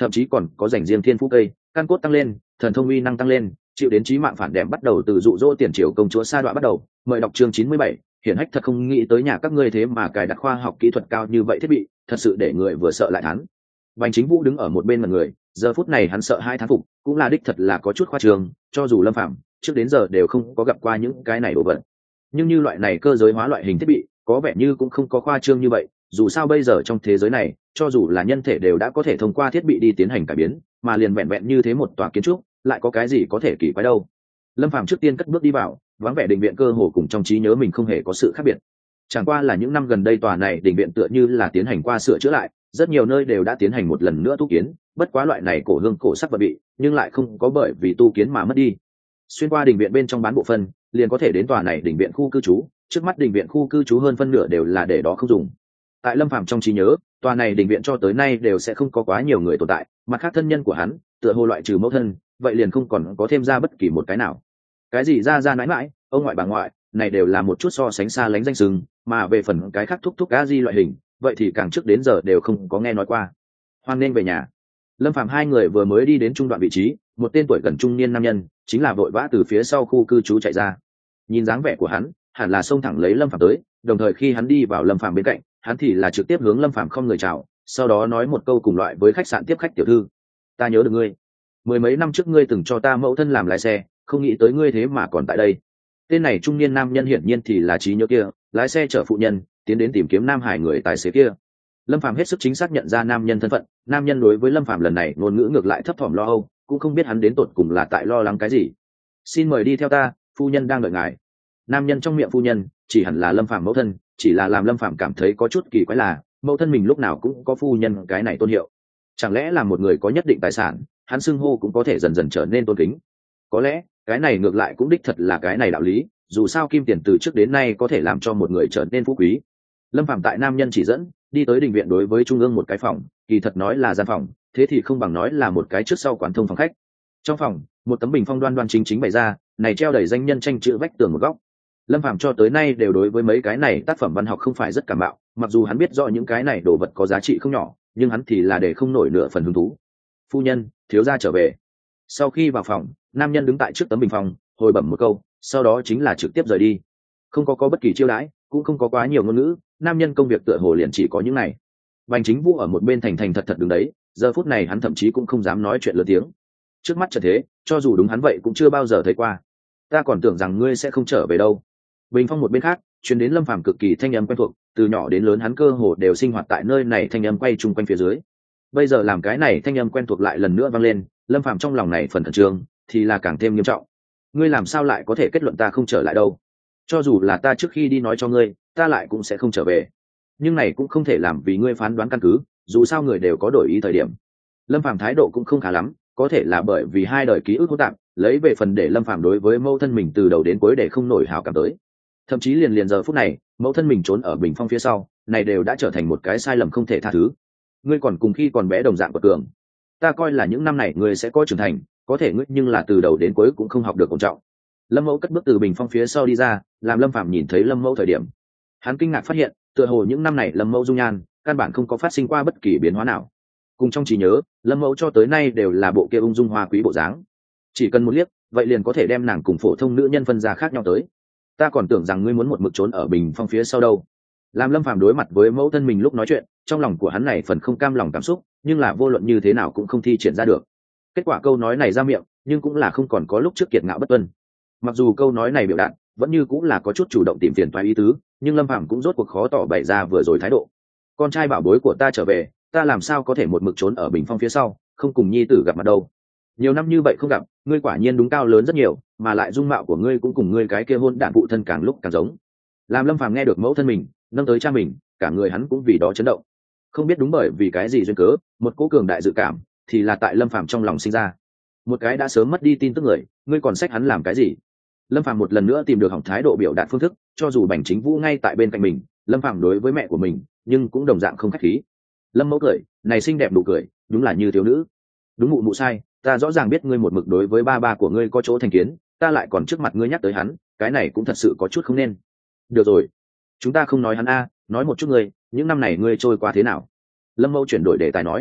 thậm chí còn có dành riêng thiên phú cây, căn cốt tăng lên, thần thông uy năng tăng lên, chịu đến chí mạng phản đệm bắt đầu từ dụ dỗ tiền triều công chúa sa đọa bắt đầu. Mời đọc chương 97, hiển hách thật không nghĩ tới nhà các ngươi thế mà cài đặt khoa học kỹ thuật cao như vậy thiết bị, thật sự để người vừa sợ lại thán. Bành Chính Vũ đứng ở một bên mặt người, giờ phút này hắn sợ hai thán phục, cũng là đích thật là có chút khoa trương, cho dù Lâm Phàm trước đến giờ đều không có gặp qua những cái này đồ vật, nhưng như loại này cơ giới hóa loại hình thiết bị có vẻ như cũng không có khoa trương như vậy. Dù sao bây giờ trong thế giới này, cho dù là nhân thể đều đã có thể thông qua thiết bị đi tiến hành cải biến, mà liền vẹn vẹn như thế một tòa kiến trúc lại có cái gì có thể kỳ quái đâu. Lâm Phàm trước tiên cất bước đi vào, vắng vẻ đình viện cơ hồ cùng trong trí nhớ mình không hề có sự khác biệt. Chẳng qua là những năm gần đây tòa này đình viện tựa như là tiến hành qua sửa chữa lại, rất nhiều nơi đều đã tiến hành một lần nữa tu kiến, bất quá loại này cổ hương cổ sắc vật bị nhưng lại không có bởi vì tu kiến mà mất đi. Xuyên qua đình viện bên trong bán bộ phân, liền có thể đến tòa này đình viện khu cư trú. Trước mắt đình viện khu cư trú hơn phân nửa đều là để đó không dùng. Tại Lâm Phàm trong trí nhớ, tòa này đình viện cho tới nay đều sẽ không có quá nhiều người tồn tại, mặt khác thân nhân của hắn tựa hồ loại trừ mẫu thân, vậy liền không còn có thêm ra bất kỳ một cái nào. Cái gì ra ra nãi mãi, ông ngoại bà ngoại, này đều là một chút so sánh xa lánh danh sừng, mà về phần cái khác thúc thúc a di loại hình, vậy thì càng trước đến giờ đều không có nghe nói qua. Hoan nên về nhà. Lâm Phàm hai người vừa mới đi đến trung đoạn vị trí, một tên tuổi gần trung niên nam nhân chính là vội vã từ phía sau khu cư trú chạy ra. Nhìn dáng vẻ của hắn, hẳn là xông thẳng lấy Lâm Phàm tới, đồng thời khi hắn đi vào Lâm Phàm bên cạnh, hắn thì là trực tiếp hướng Lâm Phàm không người chào, sau đó nói một câu cùng loại với khách sạn tiếp khách tiểu thư: "Ta nhớ được ngươi. Mười mấy năm trước ngươi từng cho ta mẫu thân làm lái xe, không nghĩ tới ngươi thế mà còn tại đây." Tên này trung niên nam nhân hiển nhiên thì là trí nhớ kia, lái xe chở phụ nhân tiến đến tìm kiếm Nam Hải người tài xế kia. Lâm Phàm hết sức chính xác nhận ra nam nhân thân phận. Nam nhân đối với Lâm Phàm lần này ngôn ngữ ngược lại thấp thỏm lo âu, cũng không biết hắn đến tột cùng là tại lo lắng cái gì. "Xin mời đi theo ta, phu nhân đang đợi ngài." Nam nhân trong miệng phu nhân chỉ hẳn là Lâm Phàm mẫu thân, chỉ là làm Lâm Phàm cảm thấy có chút kỳ quái là mẫu thân mình lúc nào cũng có phu nhân cái này tôn hiệu. Chẳng lẽ là một người có nhất định tài sản, hắn xưng hô cũng có thể dần dần trở nên tôn kính? Có lẽ cái này ngược lại cũng đích thật là cái này đạo lý, dù sao kim tiền từ trước đến nay có thể làm cho một người trở nên phú quý. Lâm Phàm tại nam nhân chỉ dẫn đi tới đình viện, đối với trung ương một cái phòng, kỳ thật nói là gian phòng, thế thì không bằng nói là một cái trước sau quán thông phòng khách. Trong phòng, một tấm bình phong đoan đoan chính chính bày ra, này treo đầy danh nhân tranh chữ vách tường một góc. Lâm Phàm cho tới nay đều đối với mấy cái này tác phẩm văn học không phải rất cảm mạo, mặc dù hắn biết rõ những cái này đồ vật có giá trị không nhỏ, nhưng hắn thì là để không nổi nửa phần hứng thú. "Phu nhân, thiếu gia trở về." Sau khi vào phòng, nam nhân đứng tại trước tấm bình phong, hồi bẩm một câu, sau đó chính là trực tiếp rời đi. Không có bất kỳ chiêu đãi, cũng không có quá nhiều ngôn ngữ, nam nhân công việc tựa hồ liền chỉ có những này. Bành Chính Vũ ở một bên thành thành thật thật đứng đấy, giờ phút này hắn thậm chí cũng không dám nói chuyện lớn tiếng. Trước mắt trận thế, cho dù đúng hắn vậy cũng chưa bao giờ thấy qua. "Ta còn tưởng rằng ngươi sẽ không trở về đâu." Bình phong một bên khác truyền đến Lâm Phàm cực kỳ thanh âm quen thuộc, từ nhỏ đến lớn hắn cơ hồ đều sinh hoạt tại nơi này, thanh âm quay chung quanh phía dưới. Bây giờ làm cái này thanh âm quen thuộc lại lần nữa vang lên, Lâm Phàm trong lòng này phần khẩn trương thì là càng thêm nghiêm trọng. "Ngươi làm sao lại có thể kết luận ta không trở lại đâu? Cho dù là ta trước khi đi nói cho ngươi, ta lại cũng sẽ không trở về. Nhưng này cũng không thể làm vì ngươi phán đoán căn cứ, dù sao người đều có đổi ý thời điểm." Lâm Phàm thái độ cũng không khá lắm, có thể là bởi vì hai đời ký ức hỗn tạp, lấy về phần để Lâm Phàm đối với mẫu thân mình từ đầu đến cuối để không nổi hảo cảm tới. Thậm chí liền giờ phút này, mẫu thân mình trốn ở bình phong phía sau, này đều đã trở thành một cái sai lầm không thể tha thứ. "Ngươi còn cùng khi còn bé đồng dạng của cường. Ta coi là những năm này ngươi sẽ có trưởng thành, có thể ngươi nhưng là từ đầu đến cuối cũng không học được ổn trọng." Lâm Mẫu cất bước từ bình phong phía sau đi ra, làm Lâm Phàm nhìn thấy Lâm Mẫu thời điểm, hắn kinh ngạc phát hiện, tựa hồ những năm này Lâm Mẫu dung nhan căn bản không có phát sinh qua bất kỳ biến hóa nào. Cùng trong trí nhớ, Lâm Mẫu cho tới nay đều là bộ kia ung dung hoa quý bộ dáng, chỉ cần một liếc, vậy liền có thể đem nàng cùng phổ thông nữ nhân phân ra khác nhau tới. "Ta còn tưởng rằng ngươi muốn một mực trốn ở bình phong phía sau đâu." Làm Lâm Phàm đối mặt với mẫu thân mình lúc nói chuyện, trong lòng của hắn này phần không cam lòng cảm xúc, nhưng là vô luận như thế nào cũng không thi triển ra được. Kết quả câu nói này ra miệng, nhưng cũng là không còn có lúc trước kiệt ngạo bất tuân. Mặc dù câu nói này biểu đạt vẫn như cũng là có chút chủ động tìm phiền toái ý tứ, nhưng Lâm Phàm cũng rốt cuộc khó tỏ bày ra vừa rồi thái độ. "Con trai bảo bối của ta trở về, ta làm sao có thể một mực trốn ở bình phong phía sau, không cùng nhi tử gặp mặt đâu. Nhiều năm như vậy không gặp, ngươi quả nhiên đúng cao lớn rất nhiều, mà lại dung mạo của ngươi cũng cùng ngươi cái kia hôn đản phụ thân càng lúc càng giống." Làm Lâm Phàm nghe được mẫu thân mình nâng tới cha mình, cả người hắn cũng vì đó chấn động. Không biết đúng bởi vì cái gì duyên cớ, một cỗ cường đại dự cảm thì là tại Lâm Phàm trong lòng sinh ra. Một cái đã sớm mất đi tin tức người, ngươi còn xách hắn làm cái gì? Lâm Phàm một lần nữa tìm được hỏng thái độ biểu đạt phương thức, cho dù Bành Chính Vũ ngay tại bên cạnh mình, Lâm Phàm đối với mẹ của mình nhưng cũng đồng dạng không khách khí. Lâm Mẫu cười, này xinh đẹp nụ cười, đúng là như thiếu nữ. "Đúng mụ mụ sai, ta rõ ràng biết ngươi một mực đối với ba ba của ngươi có chỗ thành kiến, ta lại còn trước mặt ngươi nhắc tới hắn, cái này cũng thật sự có chút không nên." "Được rồi, chúng ta không nói hắn a, nói một chút ngươi, những năm này ngươi trôi qua thế nào?" Lâm Mẫu chuyển đổi đề tài nói.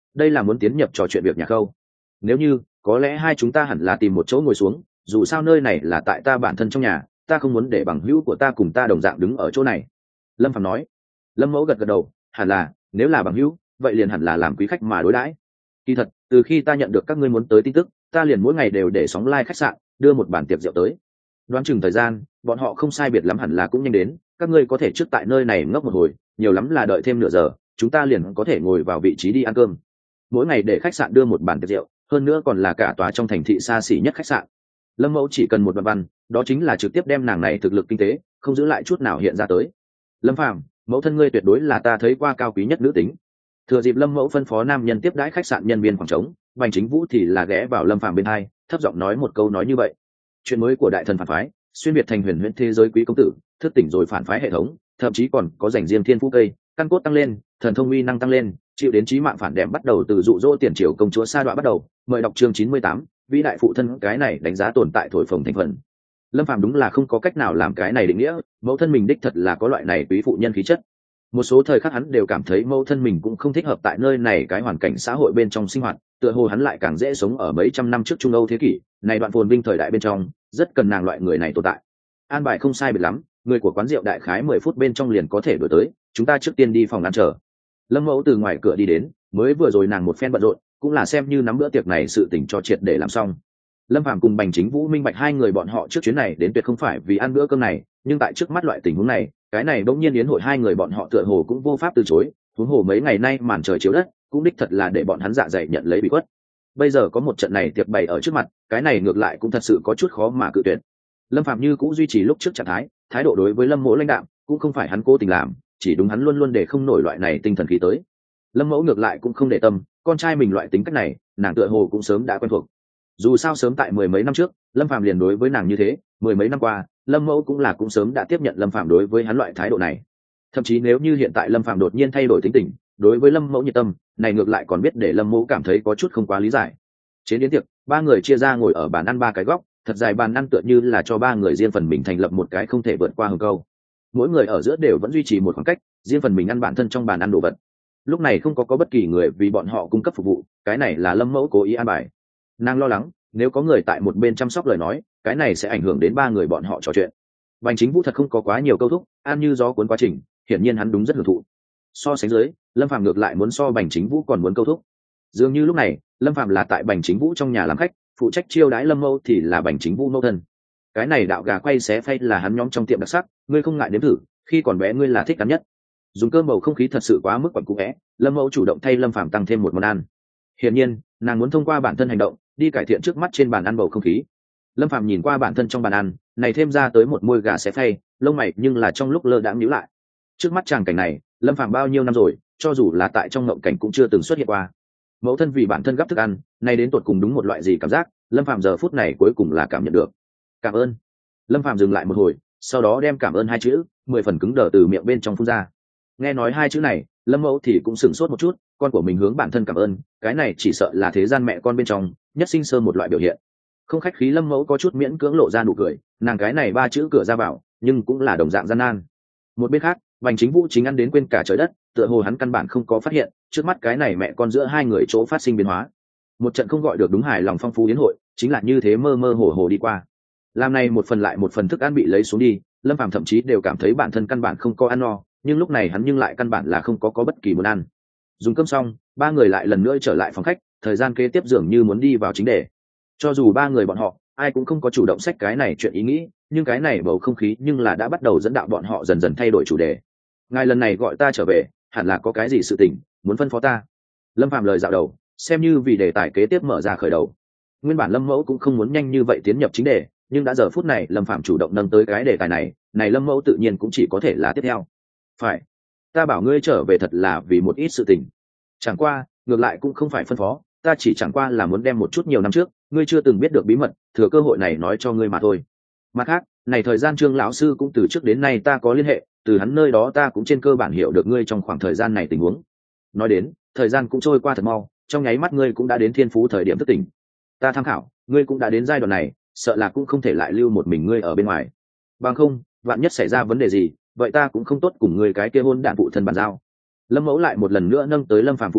đây là muốn tiến nhập trò chuyện việc nhà khâu. Nếu như có lẽ hai chúng ta hẳn là tìm một chỗ ngồi xuống, dù sao nơi này là tại ta bản thân trong nhà, ta không muốn để bằng hữu của ta cùng ta đồng dạng đứng ở chỗ này. Lâm Phàm nói. Lâm Mẫu gật gật đầu, hẳn là, nếu là bằng hữu vậy liền hẳn là làm quý khách mà đối đãi. Kỳ thật từ khi ta nhận được các ngươi muốn tới tin tức, ta liền mỗi ngày đều để sóng lai khách sạn đưa một bàn tiệc rượu tới. Đoán chừng thời gian bọn họ không sai biệt lắm hẳn là cũng nhanh đến, các ngươi có thể trước tại nơi này ngốc một hồi, nhiều lắm là đợi thêm nửa giờ chúng ta liền có thể ngồi vào vị trí đi ăn cơm. Mỗi ngày để khách sạn đưa một bàn tiệc rượu, hơn nữa còn là cả tòa trong thành thị xa xỉ nhất khách sạn. Lâm Mẫu chỉ cần một văn, đó chính là trực tiếp đem nàng này thực lực kinh tế không giữ lại chút nào hiện ra tới. Lâm Phàm, mẫu thân ngươi tuyệt đối là ta thấy qua cao quý nhất nữ tính. Thừa dịp Lâm Mẫu phân phó nam nhân tiếp đãi khách sạn nhân viên khoảng trống, Bành Chính Vũ thì là ghé vào Lâm Phàm bên hai, thấp giọng nói một câu nói như vậy. Chuyện mới của đại thần phản phái, xuyên việt thành huyền huyễn thế giới quý công tử, thức tỉnh rồi phản phái hệ thống, thậm chí còn có dành riêng thiên phú cây, căn cốt tăng lên, thần thông uy năng tăng lên, chịu đến chí mạng phản đệm bắt đầu từ dụ dỗ tiền triều công chúa sa đọa bắt đầu. Mời đọc chương 98, vĩ đại phụ thân, cái này đánh giá tồn tại thổi phồng thành phần. Lâm Phàm đúng là không có cách nào làm cái này định nghĩa, mẫu thân mình đích thật là có loại này quý phụ nhân khí chất. Một số thời khắc hắn đều cảm thấy mẫu thân mình cũng không thích hợp tại nơi này cái hoàn cảnh xã hội bên trong sinh hoạt, tựa hồ hắn lại càng dễ sống ở mấy trăm năm trước Trung Âu thế kỷ này, đoạn phồn vinh thời đại bên trong rất cần nàng loại người này tồn tại. An bài không sai biệt lắm, người của quán rượu đại khái 10 phút bên trong liền có thể đổi tới, chúng ta trước tiên đi phòng ăn chờ. Lâm Mẫu từ ngoài cửa đi đến, mới vừa rồi nàng một phen bận rộn, cũng là xem như nắm bữa tiệc này sự tình cho triệt để làm xong. Lâm Phàm cùng Bành Chính Vũ minh bạch hai người bọn họ trước chuyến này đến tuyệt không phải vì ăn bữa cơm này, nhưng tại trước mắt loại tình huống này, cái này bỗng nhiên yến hội hai người bọn họ tựa hồ cũng vô pháp từ chối. Huống hồ mấy ngày nay màn trời chiếu đất, cũng đích thật là để bọn hắn dạ dày nhận lấy bị khuất. Bây giờ có một trận này tiệc bày ở trước mặt, cái này ngược lại cũng thật sự có chút khó mà cự tuyệt. Lâm Phàm như cũng duy trì lúc trước trạng thái độ đối với Lâm Mỗ lãnh đạm, cũng không phải hắn cố tình làm, chỉ đúng hắn luôn luôn để không nổi loại này tinh thần khí tới. Lâm Mẫu ngược lại cũng không để tâm, con trai mình loại tính cách này, nàng tựa hồ cũng sớm đã quen thuộc. Dù sao sớm tại mười mấy năm trước, Lâm Phàm liền đối với nàng như thế, mười mấy năm qua, Lâm Mẫu cũng sớm đã tiếp nhận Lâm Phàm đối với hắn loại thái độ này. Thậm chí nếu như hiện tại Lâm Phàm đột nhiên thay đổi tính tình, đối với Lâm Mẫu nhiệt tâm, này ngược lại còn biết để Lâm Mẫu cảm thấy có chút không quá lý giải. Trên đến tiệc, ba người chia ra ngồi ở bàn ăn ba cái góc, thật dài bàn ăn tựa như là cho ba người riêng phần mình thành lập một cái không thể vượt qua hừng câu. Mỗi người ở giữa đều vẫn duy trì một khoảng cách, riêng phần mình ăn bản thân trong bàn ăn đồ vật. Lúc này không có bất kỳ người vì bọn họ cung cấp phục vụ, cái này là Lâm Mẫu cố ý an bài. Nàng lo lắng, nếu có người tại một bên chăm sóc lời nói, cái này sẽ ảnh hưởng đến ba người bọn họ trò chuyện. Bành Chính Vũ thật không có quá nhiều câu thúc, ăn như gió cuốn quá trình, hiển nhiên hắn đúng rất hưởng thụ. So sánh dưới, Lâm Phàm ngược lại muốn so Bành Chính Vũ còn muốn câu thúc. Dường như lúc này, Lâm Phàm là tại Bành Chính Vũ trong nhà làm khách, phụ trách chiêu đãi Lâm Mẫu thì là Bành Chính Vũ mẫu thân. Cái này đạo gà quay xé phay là hắn nhóm trong tiệm đặc sắc, ngươi không ngại nếm thử, khi còn bé ngươi là thích ăn nhất. Dùng cơm bầu không khí thật sự quá mức quẩn cũ é, Lâm Mẫu chủ động thay Lâm Phàm tăng thêm một món ăn. Hiển nhiên, nàng muốn thông qua bản thân hành động, đi cải thiện trước mắt trên bàn ăn bầu không khí. Lâm Phàm nhìn qua bản thân trong bàn ăn, này thêm ra tới một môi gà xé phay, lông mày nhưng là trong lúc lơ đãng nhíu lại. Trước mắt tràng cảnh này, Lâm Phàm bao nhiêu năm rồi, cho dù là tại trong ngộng cảnh cũng chưa từng xuất hiện qua. Mẫu thân vì bản thân gấp thức ăn, này đến tột cùng đúng một loại gì cảm giác, Lâm Phàm giờ phút này cuối cùng là cảm nhận được. Cảm ơn. Lâm Phàm dừng lại một hồi, sau đó đem cảm ơn hai chữ 10 phần cứng đờ từ miệng bên trong phun ra. Nghe nói hai chữ này, Lâm Mẫu thì cũng sửng sốt một chút, con của mình hướng bản thân cảm ơn, cái này chỉ sợ là thế gian mẹ con bên trong nhất sinh sơ một loại biểu hiện. Không khách khí, Lâm Mẫu có chút miễn cưỡng lộ ra nụ cười, nàng cái này ba chữ cửa ra vào, nhưng cũng là đồng dạng gian nan. Một bên khác, Bành Chính Vũ chính ăn đến quên cả trời đất, tựa hồ hắn căn bản không có phát hiện, trước mắt cái này mẹ con giữa hai người chỗ phát sinh biến hóa. Một trận không gọi được đúng hài lòng phong phú yến hội, chính là như thế mơ mơ hồ hồ đi qua. Làm này một phần lại một phần thức ăn bị lấy xuống đi, Lâm Phàm thậm chí đều cảm thấy bản thân căn bản không có ăn no, nhưng lúc này hắn nhưng lại căn bản là không có bất kỳ muốn ăn. Dùng cơm xong, ba người lại lần nữa trở lại phòng khách, thời gian kế tiếp dường như muốn đi vào chính đề. Cho dù ba người bọn họ ai cũng không có chủ động xách cái này chuyện ý nghĩ, nhưng cái này bầu không khí nhưng là đã bắt đầu dẫn đạo bọn họ dần dần thay đổi chủ đề. Ngài lần này gọi ta trở về, hẳn là có cái gì sự tình muốn phân phó ta. Lâm Phàm lời dạo đầu, xem như vì đề tài kế tiếp mở ra khởi đầu. Nguyên bản Lâm Mẫu cũng không muốn nhanh như vậy tiến nhập chính đề, nhưng đã giờ phút này Lâm Phàm chủ động nâng tới cái đề tài này, Lâm Mẫu tự nhiên cũng chỉ có thể là tiếp theo. Phải, ta bảo ngươi trở về thật là vì một ít sự tình. Chẳng qua, ngược lại cũng không phải phân phó, ta chỉ chẳng qua là muốn đem một chút nhiều năm trước ngươi chưa từng biết được bí mật, thừa cơ hội này nói cho ngươi mà thôi. Mặt khác, này thời gian Trương lão sư cũng từ trước đến nay ta có liên hệ, từ hắn nơi đó ta cũng trên cơ bản hiểu được ngươi trong khoảng thời gian này tình huống. Nói đến, thời gian cũng trôi qua thật mau, trong nháy mắt ngươi cũng đã đến thiên phú thời điểm thức tỉnh. Ta tham khảo, ngươi cũng đã đến giai đoạn này, sợ là cũng không thể lại lưu một mình ngươi ở bên ngoài. Bằng không, vạn nhất xảy ra vấn đề gì, vậy ta cũng không tốt cùng ngươi cái kia hôn đản phụ thân bàn giao. Lâm Mẫu lại một lần nữa nâng tới Lâm Phàm phụ thân,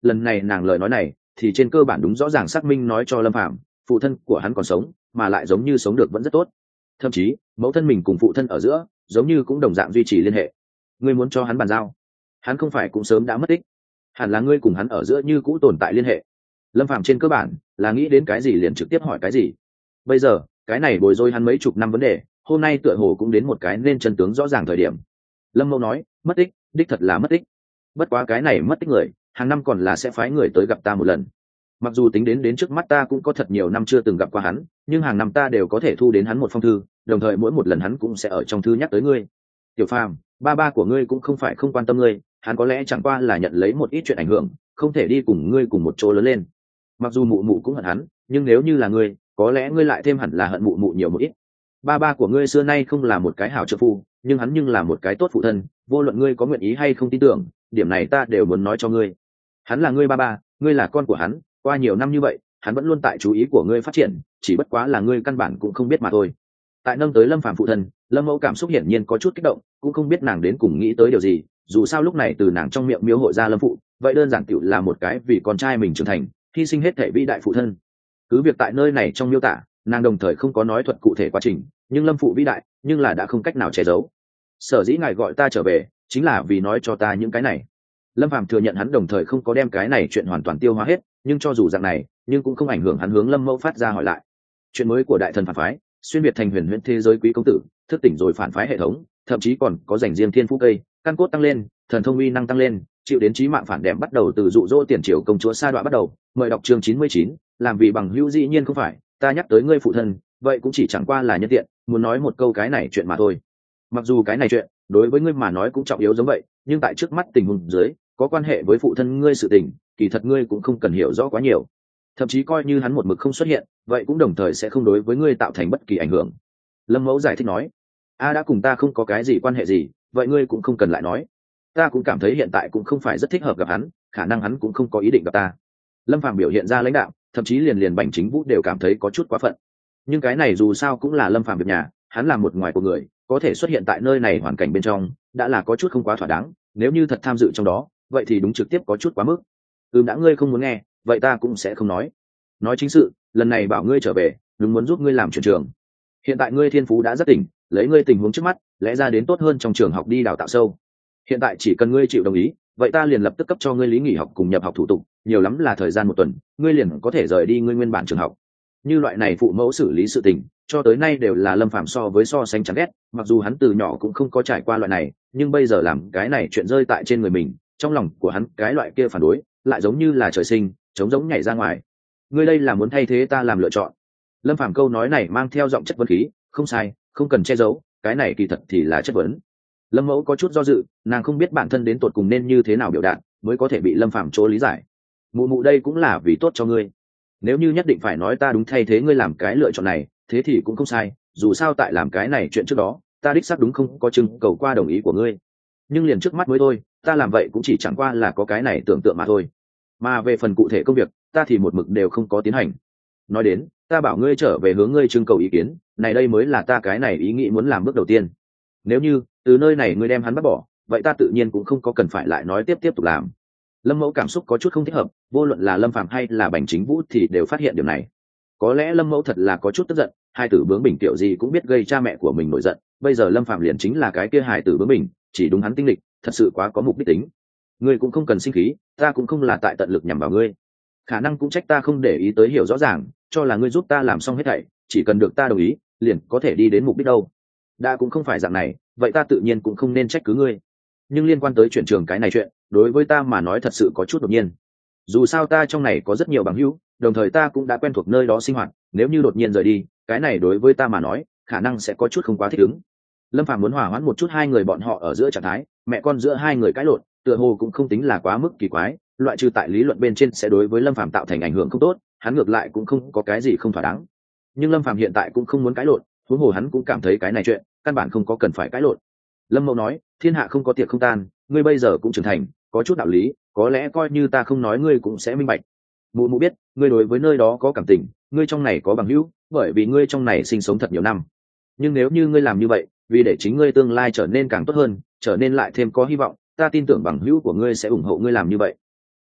lần này nàng lời nói này thì trên cơ bản đúng rõ ràng xác minh nói cho lâm phạm phụ thân của hắn còn sống, mà lại giống như sống được vẫn rất tốt. Thậm chí mẫu thân mình cùng phụ thân ở giữa giống như cũng đồng dạng duy trì liên hệ. Ngươi muốn cho hắn bàn giao? Hắn không phải cũng sớm đã mất tích? Hẳn là ngươi cùng hắn ở giữa như cũ tồn tại liên hệ. Lâm phạm trên cơ bản là nghĩ đến cái gì liền trực tiếp hỏi cái gì. Bây giờ cái này bồi dối hắn mấy chục năm vấn đề, hôm nay tựa hồ cũng đến một cái nên chân tướng rõ ràng thời điểm. Lâm Mâu nói, mất tích, đích thật là mất tích. Bất quá cái này mất tích người hàng năm còn là sẽ phái người tới gặp ta một lần. Mặc dù tính đến trước mắt ta cũng có thật nhiều năm chưa từng gặp qua hắn, nhưng hàng năm ta đều có thể thu đến hắn một phong thư, đồng thời mỗi một lần hắn cũng sẽ ở trong thư nhắc tới ngươi. Tiểu Phàm, ba của ngươi cũng không phải không quan tâm ngươi, hắn có lẽ chẳng qua là nhận lấy một ít chuyện ảnh hưởng, không thể đi cùng ngươi cùng một chỗ lớn lên. Mặc dù mụ mụ cũng hận hắn, nhưng nếu như là ngươi, có lẽ ngươi lại thêm hẳn là hận mụ mụ nhiều một ít. Ba của ngươi xưa nay không là một cái hảo trợ phu, nhưng hắn nhưng là một cái tốt phụ thân, vô luận ngươi có nguyện ý hay không tin tưởng, điểm này ta đều muốn nói cho ngươi. Hắn là ngươi ba, ngươi là con của hắn, qua nhiều năm như vậy hắn vẫn luôn tại chú ý của ngươi phát triển, chỉ bất quá là ngươi căn bản cũng không biết mà thôi. Tại nâng tới Lâm Phàm phụ thân, Lâm Mẫu cảm xúc hiển nhiên có chút kích động, cũng không biết nàng đến cùng nghĩ tới điều gì, dù sao lúc này từ nàng trong miệng miêu hội ra Lâm phụ, vậy đơn giản tựu là một cái vì con trai mình trưởng thành hy sinh hết thể vĩ đại phụ thân. Cứ việc tại nơi này trong miêu tả nàng đồng thời không có nói thuật cụ thể quá trình, nhưng Lâm phụ vĩ đại nhưng là đã không cách nào che giấu. Sở dĩ ngài gọi ta trở về chính là vì nói cho ta những cái này. Lâm Phàm thừa nhận hắn đồng thời không có đem cái này chuyện hoàn toàn tiêu hóa hết, nhưng cho dù dạng này nhưng cũng không ảnh hưởng hắn hướng Lâm Mẫu phát ra hỏi lại. Chuyện mới của đại thần phản phái xuyên việt thành huyền huyễn thế giới quý công tử, thức tỉnh rồi phản phái hệ thống, thậm chí còn có dành riêng thiên phú cây, căn cốt tăng lên, thần thông uy năng tăng lên, chịu đến chí mạng phản đệm bắt đầu từ dụ dỗ tiền triều công chúa sa đọa bắt đầu. Mời đọc chương 99, làm vì bằng hữu dĩ nhiên không phải, ta nhắc tới ngươi phụ thân, vậy cũng chỉ chẳng qua là nhân tiện, muốn nói một câu cái này chuyện mà thôi. Mặc dù cái này chuyện đối với ngươi mà nói cũng trọng yếu giống vậy, nhưng tại trước mắt tình huống dưới, có quan hệ với phụ thân ngươi sự tình, kỳ thật ngươi cũng không cần hiểu rõ quá nhiều. Thậm chí coi như hắn một mực không xuất hiện, vậy cũng đồng thời sẽ không đối với ngươi tạo thành bất kỳ ảnh hưởng. Lâm Mẫu giải thích nói, đã cùng ta không có cái gì quan hệ gì, vậy ngươi cũng không cần lại nói. Ta cũng cảm thấy hiện tại cũng không phải rất thích hợp gặp hắn, khả năng hắn cũng không có ý định gặp ta. Lâm Phàm biểu hiện ra lãnh đạo, thậm chí liền Bành Chính Vũ đều cảm thấy có chút quá phận. Nhưng cái này dù sao cũng là Lâm Phàm việc nhà, hắn là một ngoài của người, có thể xuất hiện tại nơi này hoàn cảnh bên trong, đã là có chút không quá thỏa đáng, nếu như thật tham dự trong đó, vậy thì đúng trực tiếp có chút quá mức. Đã ngươi không muốn nghe, vậy ta cũng sẽ không nói. Nói chính sự, lần này bảo ngươi trở về, đúng muốn giúp ngươi làm chuyển trường. Hiện tại ngươi thiên phú đã rất tỉnh, lấy ngươi tình huống trước mắt, lẽ ra đến tốt hơn trong trường học đi đào tạo sâu. Hiện tại chỉ cần ngươi chịu đồng ý, vậy ta liền lập tức cấp cho ngươi lý nghỉ học cùng nhập học thủ tục, nhiều lắm là thời gian 1 tuần, ngươi liền có thể rời đi ngươi nguyên bản trường học. Như loại này phụ mẫu xử lý sự tình, cho tới nay đều là Lâm Phàm so sánh chán ghét, mặc dù hắn từ nhỏ cũng không có trải qua loại này, nhưng bây giờ làm cái này chuyện rơi tại trên người mình, trong lòng của hắn cái loại kia phản đối, lại giống như là trời sinh, trống giống nhảy ra ngoài. Ngươi đây là muốn thay thế ta làm lựa chọn. Lâm Phàm câu nói này mang theo giọng chất vấn khí, không sai, không cần che giấu, cái này kỳ thật thì là chất vấn. Lâm Mẫu có chút do dự, nàng không biết bản thân đến tột cùng nên như thế nào biểu đạt mới có thể bị Lâm Phàm chỗ lý giải. Mụ đây cũng là vì tốt cho ngươi. Nếu như nhất định phải nói ta đúng thay thế ngươi làm cái lựa chọn này, thế thì cũng không sai, dù sao tại làm cái này chuyện trước đó, ta đích xác đúng không có chừng cầu qua đồng ý của ngươi. Nhưng liền trước mắt mới thôi, ta làm vậy cũng chỉ chẳng qua là có cái này tưởng tượng mà thôi. Mà về phần cụ thể công việc, ta thì một mực đều không có tiến hành. Nói đến, ta bảo ngươi trở về hướng ngươi trưng cầu ý kiến, này đây mới là ta cái này ý nghĩ muốn làm bước đầu tiên. Nếu như từ nơi này ngươi đem hắn bắt bỏ, vậy ta tự nhiên cũng không có cần phải lại nói tiếp tục làm. Lâm Mẫu cảm xúc có chút không thích hợp, vô luận là Lâm Phàm hay là Bành Chính Vũ thì đều phát hiện điều này. Có lẽ Lâm Mẫu thật là có chút tức giận, hai tử bướng bỉnh kiểu gì cũng biết gây cha mẹ của mình nổi giận, bây giờ Lâm Phàm liền chính là cái kia hài tử bướng bỉnh, chỉ đúng hắn tinh lịch, thật sự quá có mục đích tính. Ngươi cũng không cần sinh khí, ta cũng không là tại tận lực nhằm vào ngươi. Khả năng cũng trách ta không để ý tới hiểu rõ ràng, cho là ngươi giúp ta làm xong hết thảy, chỉ cần được ta đồng ý, liền có thể đi đến mục đích đâu. Đã cũng không phải dạng này, vậy ta tự nhiên cũng không nên trách cứ ngươi. Nhưng liên quan tới chuyển trường cái này chuyện, đối với ta mà nói thật sự có chút đột nhiên. Dù sao ta trong này có rất nhiều bằng hữu, đồng thời ta cũng đã quen thuộc nơi đó sinh hoạt, nếu như đột nhiên rời đi, cái này đối với ta mà nói, khả năng sẽ có chút không quá thích ứng. Lâm Phàm muốn hòa hoãn một chút hai người bọn họ ở giữa trạng thái, mẹ con giữa hai người cãi lộn, tựa hồ cũng không tính là quá mức kỳ quái, loại trừ tại lý luận bên trên sẽ đối với Lâm Phàm tạo thành ảnh hưởng không tốt, hắn ngược lại cũng không có cái gì không thỏa đáng. Nhưng Lâm Phàm hiện tại cũng không muốn cãi lộn, huống hồ hắn cũng cảm thấy cái này chuyện căn bản không có cần phải cãi lộn. Lâm Mẫu nói, thiên hạ không có tiệc không tan, ngươi bây giờ cũng trưởng thành, có chút đạo lý, có lẽ coi như ta không nói ngươi cũng sẽ minh bạch. Mụ biết ngươi đối với nơi đó có cảm tình, ngươi trong này có bằng hữu, bởi vì ngươi trong này sinh sống thật nhiều năm. Nhưng nếu như ngươi làm như vậy vì để chính ngươi tương lai trở nên càng tốt hơn, trở nên lại thêm có hy vọng, ta tin tưởng bằng hữu của ngươi sẽ ủng hộ ngươi làm như vậy.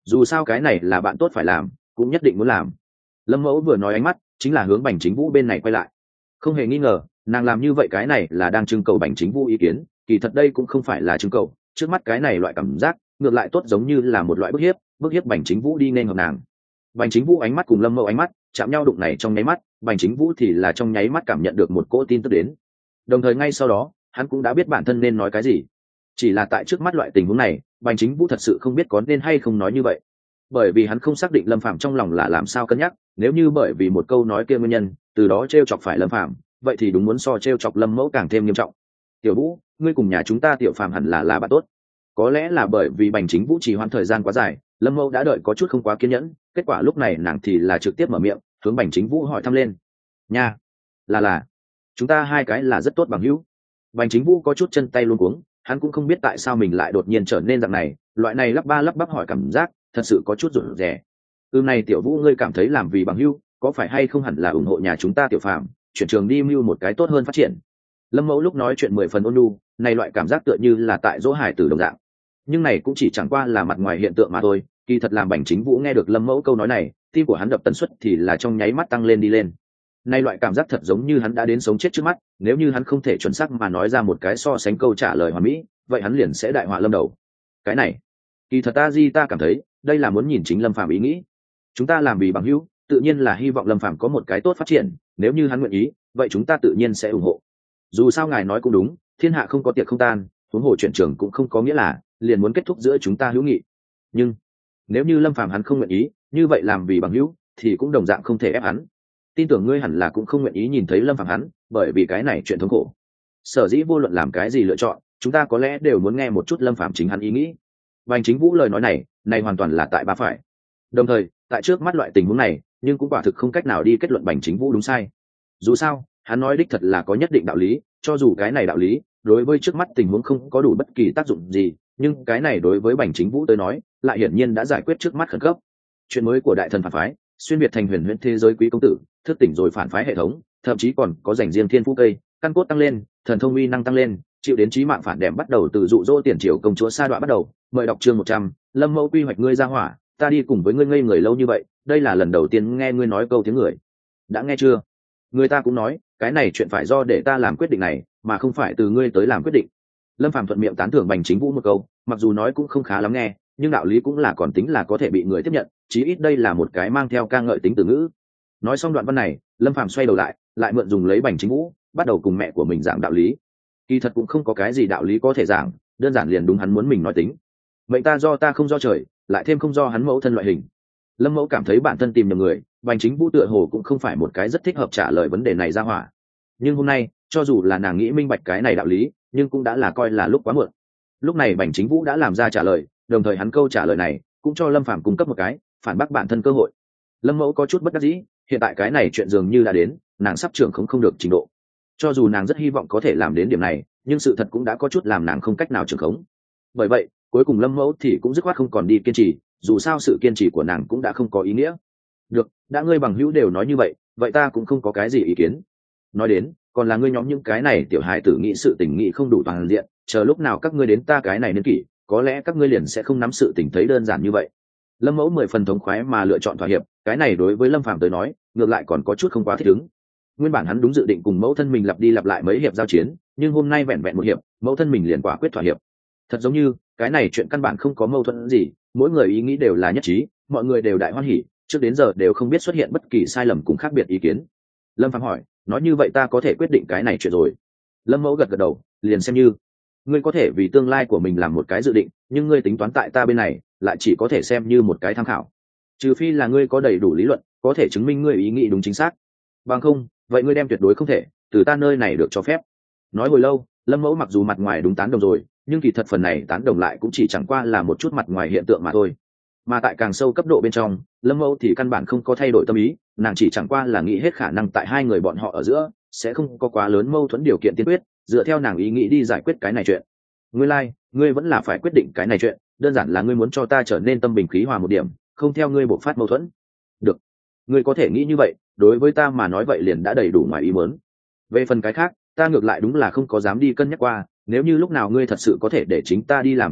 dù sao cái này là bạn tốt phải làm, cũng nhất định muốn làm. Lâm Mẫu vừa nói ánh mắt chính là hướng Bành Chính Vũ bên này quay lại. Không hề nghi ngờ, nàng làm như vậy cái này là đang trưng cầu Bành Chính Vũ ý kiến, kỳ thật đây cũng không phải là trưng cầu, trước mắt cái này loại cảm giác ngược lại tốt giống như là một loại bức hiếp Bành Chính Vũ đi nên hợp nàng. Bành Chính Vũ ánh mắt cùng Lâm Mẫu ánh mắt chạm nhau đụng này trong nháy mắt, Bành Chính Vũ thì là trong nháy mắt cảm nhận được một cỗ tin tức đến. Đồng thời ngay sau đó, hắn cũng đã biết bản thân nên nói cái gì. Chỉ là tại trước mắt loại tình huống này, Bành Chính Vũ thật sự không biết có nên hay không nói như vậy. Bởi vì hắn không xác định Lâm Phàm trong lòng là làm sao cân nhắc, nếu như bởi vì một câu nói kia nguyên nhân, từ đó trêu chọc phải Lâm Phàm, vậy thì đúng muốn so trêu chọc Lâm Mẫu càng thêm nghiêm trọng. Tiểu Vũ, ngươi cùng nhà chúng ta Tiểu Phàm hẳn là bạn tốt. Có lẽ là bởi vì Bành Chính Vũ trì hoãn thời gian quá dài, Lâm Mẫu đã đợi có chút không quá kiên nhẫn, kết quả lúc này nàng thì là trực tiếp mở miệng, hướng Bành Chính Vũ hỏi thăm lên. Nha, là chúng ta hai cái là rất tốt bằng hữu. Bành Chính Vũ có chút chân tay luống cuống, hắn cũng không biết tại sao mình lại đột nhiên trở nên dạng này, loại này lắp ba lắp bắp hỏi cảm giác thật sự có chút rụt rè. Này Tiểu Vũ, ngươi cảm thấy làm vì bằng hữu có phải hay không hẳn là ủng hộ nhà chúng ta Tiểu Phàm chuyển trường đi mưu một cái tốt hơn phát triển. Lâm Mẫu lúc nói chuyện 10 phần ôn nhu, này loại cảm giác tựa như là tại dỗ hài tử đồng dạng. Nhưng này cũng chỉ chẳng qua là mặt ngoài hiện tượng mà thôi, kỳ thật làm Bành Chính Vũ nghe được Lâm Mẫu câu nói này, tim của hắn đập tần suất thì là trong nháy mắt tăng lên đi lên. Nay loại cảm giác thật giống như hắn đã đến sống chết trước mắt, nếu như hắn không thể chuẩn xác mà nói ra một cái so sánh câu trả lời hoàn mỹ, vậy hắn liền sẽ đại họa lâm đầu. Cái này, kỳ thật ta cảm thấy, đây là muốn nhìn chính Lâm Phàm ý nghĩ. Chúng ta làm vì bằng hữu, tự nhiên là hy vọng Lâm Phàm có một cái tốt phát triển, nếu như hắn nguyện ý, vậy chúng ta tự nhiên sẽ ủng hộ. Dù sao ngài nói cũng đúng, thiên hạ không có tiệc không tan, huống hồ chuyển trường cũng không có nghĩa là liền muốn kết thúc giữa chúng ta hữu nghị. Nhưng nếu như Lâm Phàm hắn không nguyện ý, như vậy làm vì bằng hữu thì cũng đồng dạng không thể ép hắn. Tin tưởng ngươi hẳn là cũng không nguyện ý nhìn thấy Lâm Phàm hắn, bởi vì cái này chuyện thống khổ. Sở dĩ vô luận làm cái gì lựa chọn, chúng ta có lẽ đều muốn nghe một chút Lâm Phàm chính hắn ý nghĩ. Bành Chính Vũ lời nói này hoàn toàn là tại ba phải. Đồng thời, tại trước mắt loại tình huống này, nhưng cũng quả thực không cách nào đi kết luận Bành Chính Vũ đúng sai. Dù sao, hắn nói đích thật là có nhất định đạo lý, cho dù cái này đạo lý đối với trước mắt tình huống không có đủ bất kỳ tác dụng gì, nhưng cái này đối với Bành Chính Vũ tới nói, lại hiển nhiên đã giải quyết trước mắt khẩn cấp. Chuyện mới của đại thần phản phái, xuyên việt thành huyền huyễn thế giới quý công tử, thức tỉnh rồi phản phái hệ thống, thậm chí còn có dành riêng thiên phú cây, căn cốt tăng lên, thần thông uy năng tăng lên, chịu đến chí mạng phản đệm bắt đầu từ dụ dỗ tiền triều công chúa sa đoạn bắt đầu. Mời đọc chương 100, Lâm Mẫu quy hoạch ngươi ra hỏa, ta đi cùng với ngươi ngây người lâu như vậy, đây là lần đầu tiên nghe ngươi nói câu tiếng người. Đã nghe chưa? Người ta cũng nói, cái này chuyện phải do để ta làm quyết định này, mà không phải từ ngươi tới làm quyết định. Lâm Phàm thuận miệng tán thưởng Bành Chính Vũ một câu, mặc dù nói cũng không khá lắm nghe, nhưng đạo lý cũng là còn tính là có thể bị người tiếp nhận, chí ít đây là một cái mang theo ca ngợi tính từ ngữ. Nói xong đoạn văn này, Lâm Phàm xoay đầu lại mượn dùng lấy Bành Chính Vũ, bắt đầu cùng mẹ của mình giảng đạo lý. Kỳ thật cũng không có cái gì đạo lý có thể giảng, đơn giản liền đúng hắn muốn mình nói tính. Mệnh ta do ta không do trời, lại thêm không do hắn mẫu thân loại hình. Lâm Mẫu cảm thấy bản thân tìm nhầm người, Bành Chính Vũ tựa hồ cũng không phải một cái rất thích hợp trả lời vấn đề này ra hỏa. Nhưng hôm nay, cho dù là nàng nghĩ minh bạch cái này đạo lý, nhưng cũng đã là coi là lúc quá muộn. Lúc này Bành Chính Vũ đã làm ra trả lời, đồng thời hắn câu trả lời này cũng cho Lâm Phàm cung cấp một cái phản bác bản thân cơ hội. Lâm Mẫu có chút bất đắc dĩ, hiện tại cái này chuyện dường như đã đến, nàng sắp trưởng không được trình độ. Cho dù nàng rất hy vọng có thể làm đến điểm này, nhưng sự thật cũng đã có chút làm nàng không cách nào trưởng khống. Bởi vậy, cuối cùng Lâm Mẫu thì cũng dứt khoát không còn đi kiên trì, dù sao sự kiên trì của nàng cũng đã không có ý nghĩa. Được, đã ngươi bằng hữu đều nói như vậy, vậy ta cũng không có cái gì ý kiến. Nói đến, còn là ngươi nhóm những cái này tiểu hài tử nghĩ sự tình nghĩ không đủ toàn diện, chờ lúc nào các ngươi đến ta cái này niên kỷ, có lẽ các ngươi liền sẽ không nắm sự tình thấy đơn giản như vậy. Lâm Mẫu 10 phần thống khoái mà lựa chọn thỏa hiệp, cái này đối với Lâm Phàm tới nói, ngược lại còn có chút không quá thích ứng. Nguyên bản hắn đúng dự định cùng mẫu thân mình lặp đi lặp lại mấy hiệp giao chiến, nhưng hôm nay vẹn vẹn một hiệp, mẫu thân mình liền quả quyết thỏa hiệp. Thật giống như, cái này chuyện căn bản không có mâu thuẫn gì, mỗi người ý nghĩ đều là nhất trí, mọi người đều đại hoan hỉ, trước đến giờ đều không biết xuất hiện bất kỳ sai lầm cùng khác biệt ý kiến. Lâm Phàm hỏi, nói như vậy ta có thể quyết định cái này chuyện rồi. Lâm Mẫu gật gật đầu, liền xem như ngươi có thể vì tương lai của mình làm một cái dự định, nhưng ngươi tính toán tại ta bên này lại chỉ có thể xem như một cái tham khảo, trừ phi là ngươi có đầy đủ lý luận có thể chứng minh ngươi ý nghĩ đúng chính xác, bằng không vậy ngươi đem tuyệt đối không thể từ ta nơi này được cho phép. Nói hồi lâu, Lâm Mẫu mặc dù mặt ngoài đúng tán đồng rồi, nhưng kỳ thật phần này tán đồng lại cũng chỉ chẳng qua là một chút mặt ngoài hiện tượng mà thôi. Mà tại càng sâu cấp độ bên trong, Lâm Mẫu thì căn bản không có thay đổi tâm ý, nàng chỉ chẳng qua là nghĩ hết khả năng tại hai người bọn họ ở giữa sẽ không có quá lớn mâu thuẫn điều kiện tiên quyết, dựa theo nàng ý nghĩ đi giải quyết cái này chuyện. Ngươi lai, ngươi vẫn là phải quyết định cái này chuyện, đơn giản là ngươi muốn cho ta trở nên tâm bình khí hòa một điểm, không theo ngươi bộc phát mâu thuẫn. Được, ngươi có thể nghĩ như vậy, đối với ta mà nói vậy liền đã đầy đủ ngoài ý muốn. Về phần cái khác, ta ngược lại đúng là không có dám đi cân nhắc qua, nếu như lúc nào ngươi thật sự có thể để chính ta đi làm chủ ý,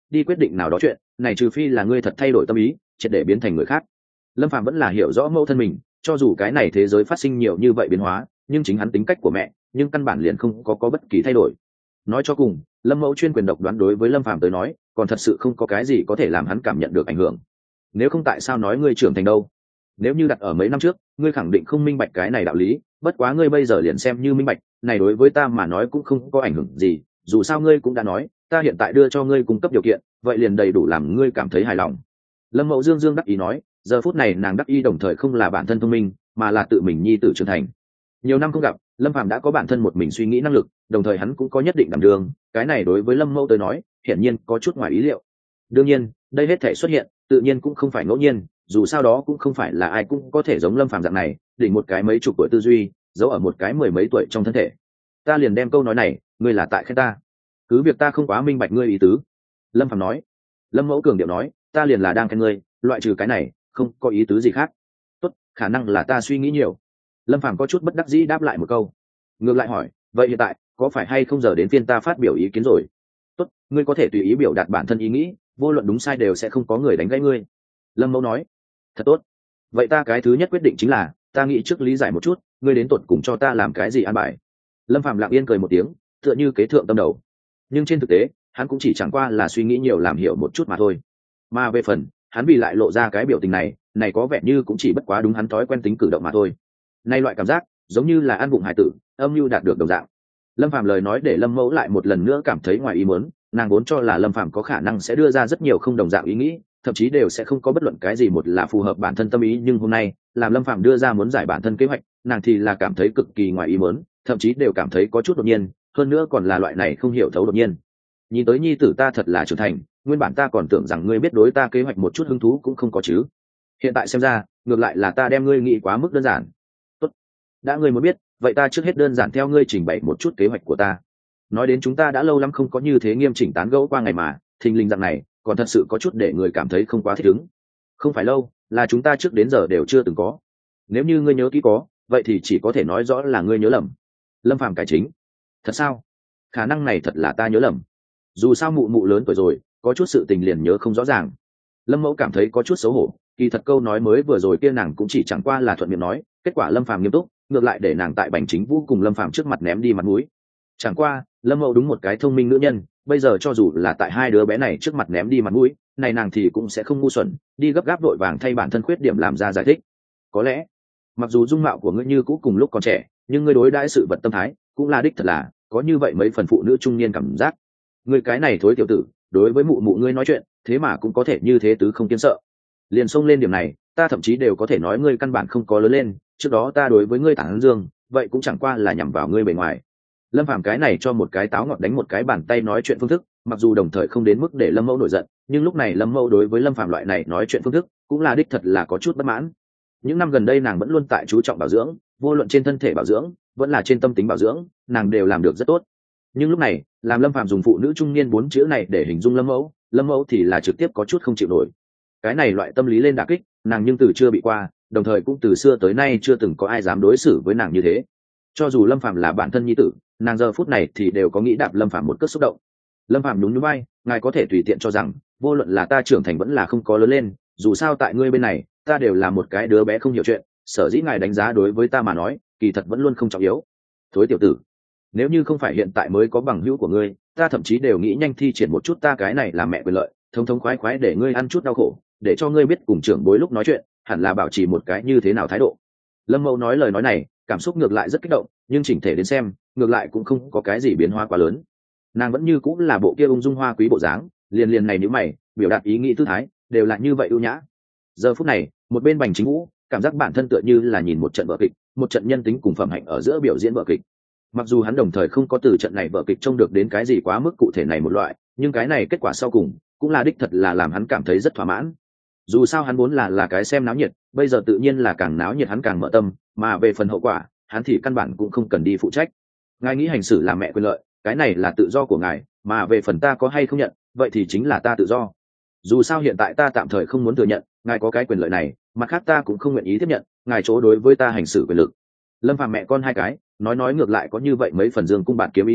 đi quyết định nào đó chuyện này, trừ phi là ngươi thật thay đổi tâm ý triệt để biến thành người khác. Lâm Phàm vẫn là hiểu rõ mẫu thân mình, cho dù cái này thế giới phát sinh nhiều như vậy biến hóa, nhưng chính hắn tính cách của mẹ nhưng căn bản liền không có bất kỳ thay đổi. Nói cho cùng, Lâm Mẫu chuyên quyền độc đoán đối với Lâm Phàm tới nói còn thật sự không có cái gì có thể làm hắn cảm nhận được ảnh hưởng. Nếu không tại sao nói ngươi trưởng thành đâu? Nếu như đặt ở mấy năm trước ngươi khẳng định không minh bạch cái này đạo lý, bất quá ngươi bây giờ liền xem như minh bạch, này đối với ta mà nói cũng không có ảnh hưởng gì, dù sao ngươi cũng đã nói ta hiện tại đưa cho ngươi cung cấp điều kiện, vậy liền đầy đủ làm ngươi cảm thấy hài lòng. Lâm Mẫu dương dương đắc ý nói, giờ phút này nàng đắc ý đồng thời không là bản thân thông minh, mà là tự mình nhi tử trưởng thành. Nhiều năm không gặp, Lâm Phàm đã có bản thân một mình suy nghĩ năng lực, đồng thời hắn cũng có nhất định đảm đương, cái này đối với Lâm Mẫu tới nói hiển nhiên có chút ngoài ý liệu. Đương nhiên đây hết thể xuất hiện tự nhiên cũng không phải ngẫu nhiên, dù sao đó cũng không phải là ai cũng có thể giống Lâm Phàm dạng này đỉnh một cái mấy chục tuổi tư duy giấu ở một cái mười mấy tuổi trong thân thể. Ta liền đem câu nói này, ngươi là tại khen ta, cứ việc ta không quá minh bạch ngươi ý tứ. Lâm Phàm nói. Lâm Mẫu cường điệu nói, ta liền là đang khen ngươi, loại trừ cái này không có ý tứ gì khác. Tốt, khả năng là ta suy nghĩ nhiều. Lâm Phàm có chút bất đắc dĩ đáp lại một câu. Ngược lại hỏi, vậy hiện tại có phải hay không giờ đến phiên ta phát biểu ý kiến rồi? Tốt, ngươi có thể tùy ý biểu đạt bản thân ý nghĩ, vô luận đúng sai đều sẽ không có người đánh gãy ngươi. Lâm Mẫu nói. Thật tốt. Vậy ta cái thứ nhất quyết định chính là ta nghĩ trước lý giải một chút ngươi đến tột cùng cho ta làm cái gì an bài. Lâm Phàm lặng yên cười một tiếng, tựa như kế thượng tâm đầu. Nhưng trên thực tế hắn cũng chỉ chẳng qua là suy nghĩ nhiều làm hiểu một chút mà thôi. Mà về phần hắn vì lại lộ ra cái biểu tình này có vẻ như cũng chỉ bất quá đúng hắn thói quen tính cử động mà thôi. Nay loại cảm giác giống như là ăn bụng hải tử, âm mưu đạt được đồng dạng. Lâm Phàm lời nói để Lâm Mẫu lại một lần nữa cảm thấy ngoài ý muốn, nàng vốn cho là Lâm Phàm có khả năng sẽ đưa ra rất nhiều không đồng dạng ý nghĩ, thậm chí đều sẽ không có bất luận cái gì một là phù hợp bản thân tâm ý, nhưng hôm nay làm Lâm Phàm đưa ra muốn giải bản thân kế hoạch, nàng thì là cảm thấy cực kỳ ngoài ý muốn, thậm chí đều cảm thấy có chút đột nhiên, hơn nữa còn là loại này không hiểu thấu đột nhiên. Nhìn tới nhi tử ta thật là trưởng thành, nguyên bản ta còn tưởng rằng ngươi biết đối ta kế hoạch một chút hứng thú cũng không có chứ. Hiện tại xem ra, ngược lại là ta đem ngươi nghĩ quá mức đơn giản. Tốt, đã ngươi muốn biết, vậy ta trước hết đơn giản theo ngươi trình bày một chút kế hoạch của ta. Nói đến chúng ta đã lâu lắm không có như thế nghiêm chỉnh tán gẫu qua ngày mà, thình lình dạng này còn thật sự có chút để người cảm thấy không quá thích ứng. Không phải lâu, là chúng ta trước đến giờ đều chưa từng có. Nếu như ngươi nhớ kỹ có, vậy thì chỉ có thể nói rõ là ngươi nhớ lầm. Lâm Phàm cái chính. Thật sao? Khả năng này thật là ta nhớ lầm. Dù sao mụ mụ lớn tuổi rồi, có chút sự tình liền nhớ không rõ ràng. Lâm Mẫu cảm thấy có chút xấu hổ, kỳ thật câu nói mới vừa rồi kia nàng cũng chỉ chẳng qua là thuận miệng nói, kết quả Lâm Phàm nghiêm túc, ngược lại để nàng tại Bành Chính Vũ cùng Lâm Phàm trước mặt ném đi mặt mũi. Chẳng qua Lâm Mẫu đúng một cái thông minh nữ nhân, bây giờ cho dù là tại hai đứa bé này trước mặt ném đi mặt mũi, này nàng thì cũng sẽ không ngu xuẩn đi gấp gáp vội vàng thay bản thân khuyết điểm làm ra giải thích. Có lẽ mặc dù dung mạo của ngươi như cũ cùng lúc còn trẻ, nhưng ngươi đối đãi sự vật tâm thái cũng là đích thật là có như vậy mấy phần phụ nữ trung niên cảm giác. Ngươi cái này thối tiểu tử, đối với mụ mụ ngươi nói chuyện thế mà cũng có thể như thế tứ không kiên sợ. Liền xông lên điểm này, ta thậm chí đều có thể nói ngươi căn bản không có lớn lên, trước đó ta đối với ngươi tảng dương vậy cũng chẳng qua là nhằm vào ngươi bề ngoài. Lâm Phàm cái này cho một cái táo ngọt đánh một cái bàn tay nói chuyện phương thức, mặc dù đồng thời không đến mức để Lâm Mẫu nổi giận, nhưng lúc này Lâm Mẫu đối với Lâm Phàm loại này nói chuyện phương thức cũng là đích thật là có chút bất mãn. Những năm gần đây nàng vẫn luôn tại chú trọng bảo dưỡng, vô luận trên thân thể bảo dưỡng vẫn là trên tâm tính bảo dưỡng, nàng đều làm được rất tốt. Nhưng lúc này làm Lâm Phàm dùng phụ nữ trung niên 4 chữ này để hình dung Lâm Mẫu thì là trực tiếp có chút không chịu nổi. Cái này loại tâm lý lên đả kích nàng nhưng từ chưa bị qua, đồng thời cũng từ xưa tới nay chưa từng có ai dám đối xử với nàng như thế. Cho dù Lâm Phàm là bản thân nhi tử, nàng giờ phút này thì đều có nghĩ đạp Lâm Phàm một cước xúc động. Lâm Phàm nhún nhún vai, ngài có thể tùy tiện cho rằng vô luận là ta trưởng thành vẫn là không có lớn lên, dù sao tại ngươi bên này ta đều là một cái đứa bé không hiểu chuyện, sở dĩ ngài đánh giá đối với ta mà nói kỳ thật vẫn luôn không trọng yếu. Thối tiểu tử, nếu như không phải hiện tại mới có bằng hữu của ngươi, ta thậm chí đều nghĩ nhanh thi triển một chút ta cái này là mẹ quyền lợi, thống thống khoái khoái để ngươi ăn chút đau khổ, để cho ngươi biết cùng trưởng bối lúc nói chuyện hẳn là bảo trì một cái như thế nào thái độ. Lâm Mẫu nói lời nói này cảm xúc ngược lại rất kích động, nhưng chỉnh thể đến xem ngược lại cũng không có cái gì biến hóa quá lớn. Nàng vẫn như cũng là bộ kia ung dung hoa quý bộ dáng, liền này nếu mày biểu đạt ý nghĩ tư thái đều là như vậy ưu nhã. Giờ phút này một bên Bành Chính Vũ cảm giác bản thân tựa như là nhìn một trận vở kịch, một trận nhân tính cùng phẩm hạnh ở giữa biểu diễn vở kịch. Mặc dù hắn đồng thời không có từ trận này vở kịch trông được đến cái gì quá mức cụ thể này một loại, nhưng cái này kết quả sau cùng cũng là đích thật là làm hắn cảm thấy rất thỏa mãn. Dù sao hắn vốn là cái xem náo nhiệt, bây giờ tự nhiên là càng náo nhiệt hắn càng mở tâm, mà về phần hậu quả hắn thì căn bản cũng không cần đi phụ trách. Ngài nghĩ hành xử là mẹ quyền lợi, cái này là tự do của ngài, mà về phần ta có hay không nhận, vậy thì chính là ta tự do. Dù sao hiện tại ta tạm thời không muốn thừa nhận ngài có cái quyền lợi này, mặt khác ta cũng không nguyện ý tiếp nhận ngài chỗ đối với ta hành xử quyền lực. Lâm Phàm mẹ con hai cái nói ngược lại có như vậy mấy phần dương cung bạt kiếm ý tứ,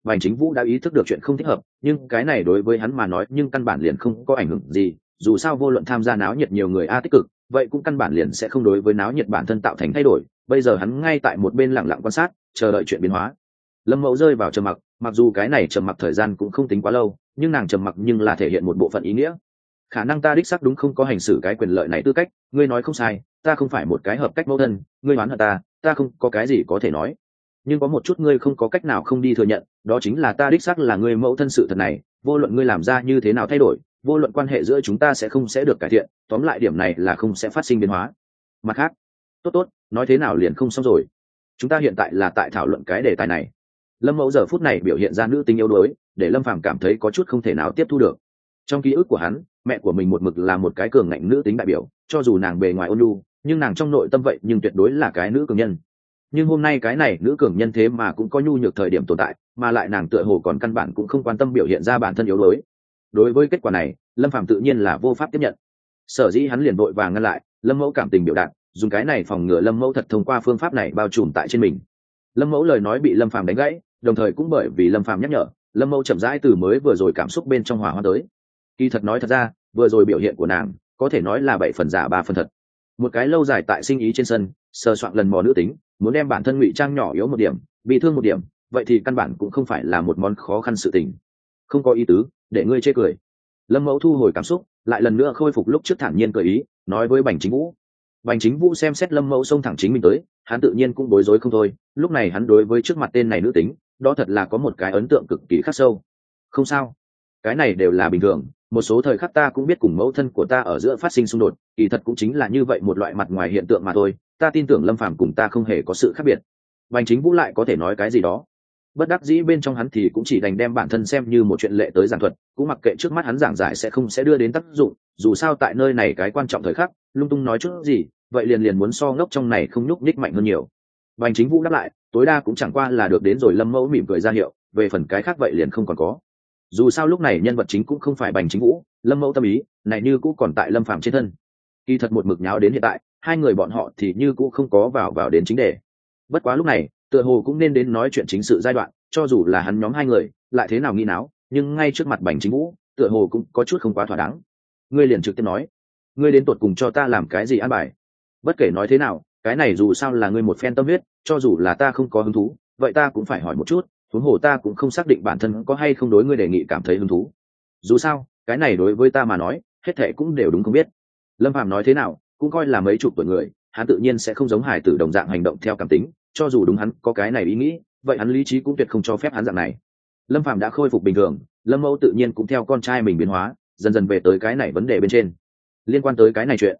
Bành Chính Vũ đã ý thức được chuyện không thích hợp, nhưng cái này đối với hắn mà nói nhưng căn bản liền không có ảnh hưởng gì, dù sao vô luận tham gia náo nhiệt nhiều người tích cực, vậy cũng căn bản liền sẽ không đối với náo nhiệt bản thân tạo thành thay đổi. Bây giờ hắn ngay tại một bên lặng lặng quan sát, chờ đợi chuyện biến hóa. Lâm Mẫu rơi vào trầm mặc, mặc dù cái này trầm mặc thời gian cũng không tính quá lâu, nhưng nàng trầm mặc nhưng là thể hiện một bộ phận ý nghĩa. Khả năng ta đích xác đúng không có hành xử cái quyền lợi này tư cách, ngươi nói không sai, ta không phải một cái hợp cách mẫu thân, ngươi oán hận ta không có cái gì có thể nói. Nhưng có một chút ngươi không có cách nào không đi thừa nhận, đó chính là ta đích xác là ngươi mẫu thân sự thật này, vô luận ngươi làm ra như thế nào thay đổi, vô luận quan hệ giữa chúng ta sẽ được cải thiện, tóm lại điểm này là không sẽ phát sinh biến hóa. Mặt khác, tốt, nói thế nào liền không xong rồi. Chúng ta hiện tại là tại thảo luận cái đề tài này. Lâm Mẫu giờ phút này biểu hiện ra nữ tính yếu đuối, để Lâm Phàm cảm thấy có chút không thể nào tiếp thu được. Trong ký ức của hắn, mẹ của mình một mực là một cái cường ngạnh nữ tính đại biểu, cho dù nàng bề ngoài ôn nhu, nhưng nàng trong nội tâm vậy nhưng tuyệt đối là cái nữ cường nhân. Nhưng hôm nay cái này nữ cường nhân thế mà cũng có nhu nhược thời điểm tồn tại, mà lại nàng tựa hồ còn căn bản cũng không quan tâm biểu hiện ra bản thân yếu đuối. Đối với kết quả này, Lâm Phàm tự nhiên là vô pháp tiếp nhận. Sở dĩ hắn liền vội vàng ngăn lại, Lâm Mẫu cảm tình biểu đạt, dùng cái này phòng ngừa Lâm Mẫu thật thông qua phương pháp này bao trùm tại trên mình. Lâm Mẫu lời nói bị Lâm Phàm đánh gãy, đồng thời cũng bởi vì Lâm Phàm nhắc nhở, Lâm Mẫu chậm rãi từ mới vừa rồi cảm xúc bên trong hòa hoa tới. Kỳ thật nói thật ra, vừa rồi biểu hiện của nàng có thể nói là 7 phần giả 3 phần thật. Một cái lâu dài tại sinh ý trên sân, sờ soạn lần mò nữ tính, muốn đem bản thân ngụy trang nhỏ yếu một điểm, bị thương một điểm, vậy thì căn bản cũng không phải là một món khó khăn sự tình. Không có ý tứ, để ngươi chê cười. Lâm Mẫu thu hồi cảm xúc, lại lần nữa khôi phục lúc trước thản nhiên cười ý, nói với Bành Chính Vũ. Bành Chính Vũ xem xét Lâm Mẫu xông thẳng chính mình tới, hắn tự nhiên cũng bối rối không thôi. Lúc này hắn đối với trước mặt tên này nữ tính, đó thật là có một cái ấn tượng cực kỳ khắc sâu. Không sao, cái này đều là bình thường, một số thời khắc ta cũng biết cùng mẫu thân của ta ở giữa phát sinh xung đột, kỳ thật cũng chính là như vậy một loại mặt ngoài hiện tượng mà thôi, ta tin tưởng Lâm Phàm cùng ta không hề có sự khác biệt. Bành Chính Vũ lại có thể nói cái gì đó, bất đắc dĩ bên trong hắn thì cũng chỉ đành đem bản thân xem như một chuyện lệ tới giảng thuật, cũng mặc kệ trước mắt hắn giảng giải sẽ đưa đến tác dụng, dù sao tại nơi này cái quan trọng thời khắc, lung tung nói chút gì, vậy liền muốn so ngốc trong này không nhúc nhích mạnh hơn nhiều. Bành Chính Vũ đáp lại, tối đa cũng chẳng qua là được đến rồi Lâm Mẫu mỉm cười ra hiệu, về phần cái khác vậy liền không còn có. Dù sao lúc này nhân vật chính cũng không phải Bành Chính Vũ, Lâm Mẫu tâm ý này như cũ còn tại Lâm Phàm trên thân. Kỳ thật một mực nháo đến hiện tại, hai người bọn họ thì như cũ không có vào đến chính đề. Bất quá lúc này, tựa hồ cũng nên đến nói chuyện chính sự giai đoạn, cho dù là hắn nhóm hai người lại thế nào nghi náo, nhưng ngay trước mặt Bành Chính Vũ, tựa hồ cũng có chút không quá thỏa đáng. Ngươi liền trực tiếp nói, ngươi đến tụt cùng cho ta làm cái gì an bài? Bất kể nói thế nào, cái này dù sao là ngươi một phen tâm huyết, cho dù là ta không có hứng thú, vậy ta cũng phải hỏi một chút, huống hồ ta cũng không xác định bản thân có hay không đối ngươi đề nghị cảm thấy hứng thú. Dù sao, cái này đối với ta mà nói, hết thệ cũng đều đúng không biết. Lâm Phàm nói thế nào, cũng coi là mấy chục tuổi người, hắn tự nhiên sẽ không giống hải tử đồng dạng hành động theo cảm tính, cho dù đúng hắn có cái này ý nghĩ, vậy hắn lý trí cũng tuyệt không cho phép hắn dạng này. Lâm Phàm đã khôi phục bình thường, Lâm Mẫu tự nhiên cũng theo con trai mình biến hóa, dần dần về tới cái này vấn đề bên trên. Liên quan tới cái này chuyện,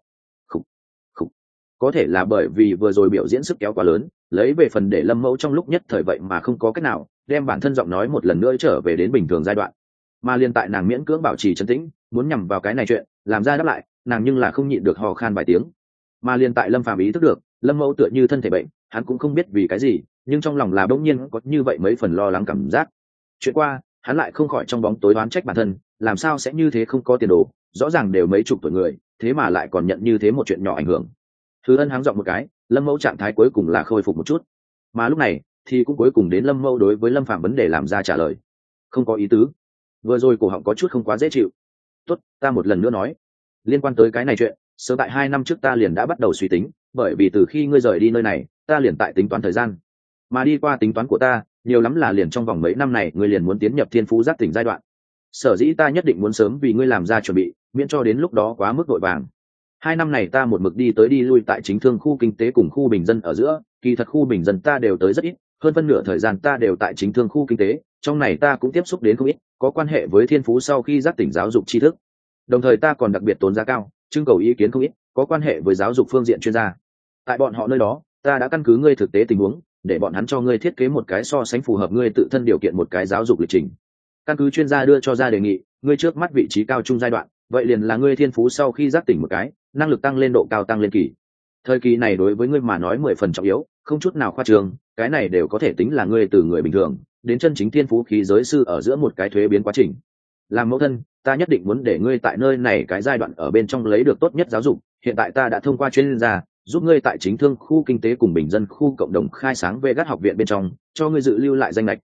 có thể là bởi vì vừa rồi biểu diễn sức kéo quá lớn, lấy về phần để Lâm Mẫu trong lúc nhất thời vậy mà không có cách nào đem bản thân giọng nói một lần nữa trở về đến bình thường giai đoạn, mà liên tại nàng miễn cưỡng bảo trì trấn tĩnh, muốn nhằm vào cái này chuyện làm ra đáp lại, nàng nhưng là không nhịn được hò khan vài tiếng. Mà liên tại Lâm Phàm ý thức được Lâm Mẫu tựa như thân thể bệnh, hắn cũng không biết vì cái gì, nhưng trong lòng là bỗng nhiên có như vậy mấy phần lo lắng cảm giác. Chuyện qua, hắn lại không khỏi trong bóng tối đoán trách bản thân, làm sao sẽ như thế không có tiền đồ, rõ ràng đều mấy chục tuổi người, thế mà lại còn nhận như thế một chuyện nhỏ ảnh hưởng. Thứ Ân háng giọng một cái, Lâm Mẫu trạng thái cuối cùng là khôi phục một chút, mà lúc này thì cũng cuối cùng đến Lâm Mẫu đối với Lâm Phàm vấn đề làm ra trả lời. Không có ý tứ, vừa rồi cổ họng có chút không quá dễ chịu. Tốt, ta một lần nữa nói, liên quan tới cái này chuyện, sớm tại 2 năm trước ta liền đã bắt đầu suy tính, bởi vì từ khi ngươi rời đi nơi này, ta liền tại tính toán thời gian, mà đi qua tính toán của ta, nhiều lắm là liền trong vòng mấy năm này ngươi liền muốn tiến nhập thiên phú giác tỉnh giai đoạn. Sở dĩ ta nhất định muốn sớm vì ngươi làm ra chuẩn bị, miễn cho đến lúc đó quá mức vội vàng. 2 năm này ta một mực đi tới đi lui tại chính thương khu kinh tế cùng khu bình dân ở giữa, kỳ thật khu bình dân ta đều tới rất ít, hơn phân nửa thời gian ta đều tại chính thương khu kinh tế, trong này ta cũng tiếp xúc đến không ít có quan hệ với thiên phú sau khi giác tỉnh giáo dục tri thức, đồng thời ta còn đặc biệt tốn giá cao trưng cầu ý kiến không ít có quan hệ với giáo dục phương diện chuyên gia. Tại bọn họ nơi đó, ta đã căn cứ ngươi thực tế tình huống, để bọn hắn cho ngươi thiết kế một cái so sánh phù hợp ngươi tự thân điều kiện một cái giáo dục lịch trình. Căn cứ chuyên gia đưa cho ra đề nghị, ngươi trước mắt vị trí cao trung giai đoạn, vậy liền là ngươi thiên phú sau khi giác tỉnh một cái, năng lực tăng lên độ cao tăng lên kỳ. Thời kỳ này đối với ngươi mà nói 10 phần trọng yếu, không chút nào khoa trương, cái này đều có thể tính là ngươi từ người bình thường đến chân chính thiên phú khí giới sư ở giữa một cái thuế biến quá trình. Làm mẫu thân, ta nhất định muốn để ngươi tại nơi này cái giai đoạn ở bên trong lấy được tốt nhất giáo dục. Hiện tại ta đã thông qua chuyên gia giúp ngươi tại chính thương khu kinh tế cùng bình dân khu cộng đồng khai sáng Vegas học viện bên trong cho ngươi dự lưu lại danh lệch.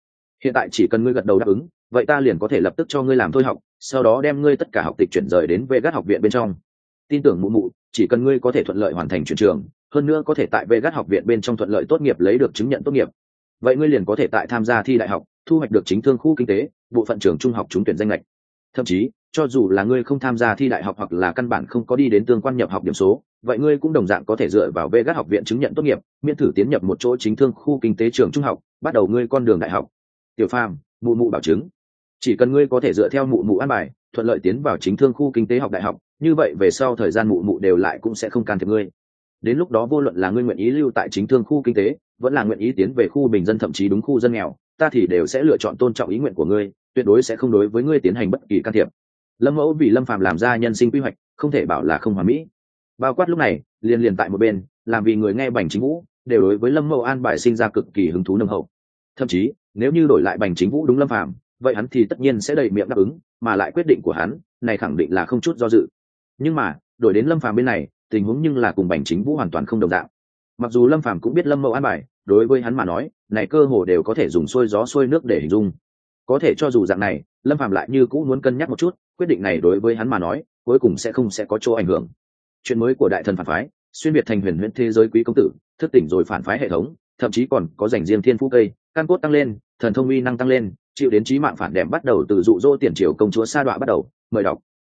Hiện tại chỉ cần ngươi gật đầu đáp ứng, vậy ta liền có thể lập tức cho ngươi làm thôi học, sau đó đem ngươi tất cả học tịch chuyển rời đến Vegas học viện bên trong. Tin tưởng mụ mụ, chỉ cần ngươi có thể thuận lợi hoàn thành chuyển trường, hơn nữa có thể tại Vegas học viện bên trong thuận lợi tốt nghiệp lấy được chứng nhận tốt nghiệp, vậy ngươi liền có thể tại tham gia thi đại học, thu hoạch được chính thương khu kinh tế bộ phận trường trung học trúng tuyển danh lệch. Thậm chí cho dù là ngươi không tham gia thi đại học hoặc là căn bản không có đi đến tương quan nhập học điểm số, vậy ngươi cũng đồng dạng có thể dựa vào Vegas học viện chứng nhận tốt nghiệp, miễn thử tiến nhập một chỗ chính thương khu kinh tế trường trung học, bắt đầu ngươi con đường đại học. Tiểu Phàm, mụ mụ bảo chứng, chỉ cần ngươi có thể dựa theo mụ mụ an bài, thuận lợi tiến vào chính thương khu kinh tế học đại học, như vậy về sau thời gian mụ mụ đều lại cũng sẽ không can thiệp ngươi. Đến lúc đó vô luận là ngươi nguyện ý lưu tại chính thương khu kinh tế, vẫn là nguyện ý tiến về khu bình dân thậm chí đúng khu dân nghèo, ta thì đều sẽ lựa chọn tôn trọng ý nguyện của ngươi, tuyệt đối sẽ không đối với ngươi tiến hành bất kỳ can thiệp. Lâm Mẫu vì Lâm Phàm làm ra nhân sinh quy hoạch, không thể bảo là không hoàn mỹ. Bao quát lúc này, liền tại một bên, làm vì người nghe Bành Chính Vũ, đều đối với Lâm Mẫu an bài sinh ra cực kỳ hứng thú nồng hậu. Thậm chí, nếu như đổi lại Bành Chính Vũ đúng Lâm Phàm, vậy hắn thì tất nhiên sẽ đầy miệng đáp ứng, mà lại quyết định của hắn, này khẳng định là không chút do dự. Nhưng mà, đổi đến Lâm Phàm bên này, tình huống nhưng là cùng Bành Chính Vũ hoàn toàn không đồng dạng. Mặc dù Lâm Phàm cũng biết Lâm Mẫu an bài, đối với hắn mà nói, này cơ hồ đều có thể dùng xuôi gió xuôi nước để hình dung. Có thể cho dù dạng này, Lâm Phàm lại như cũ muốn cân nhắc một chút, quyết định này đối với hắn mà nói, cuối cùng sẽ có chỗ ảnh hưởng. Chuyện mới của đại thần phản phái, xuyên việt thành huyền huyễn thế giới quý công tử, thức tỉnh rồi phản phái hệ thống, thậm chí còn có dành riêng thiên phú cây, căn cốt tăng lên, thần thông uy năng tăng lên, chịu đến chí mạng phản đệm bắt đầu từ dụ dỗ tiền triều công chúa sa đọa bắt đầu, mời đọc.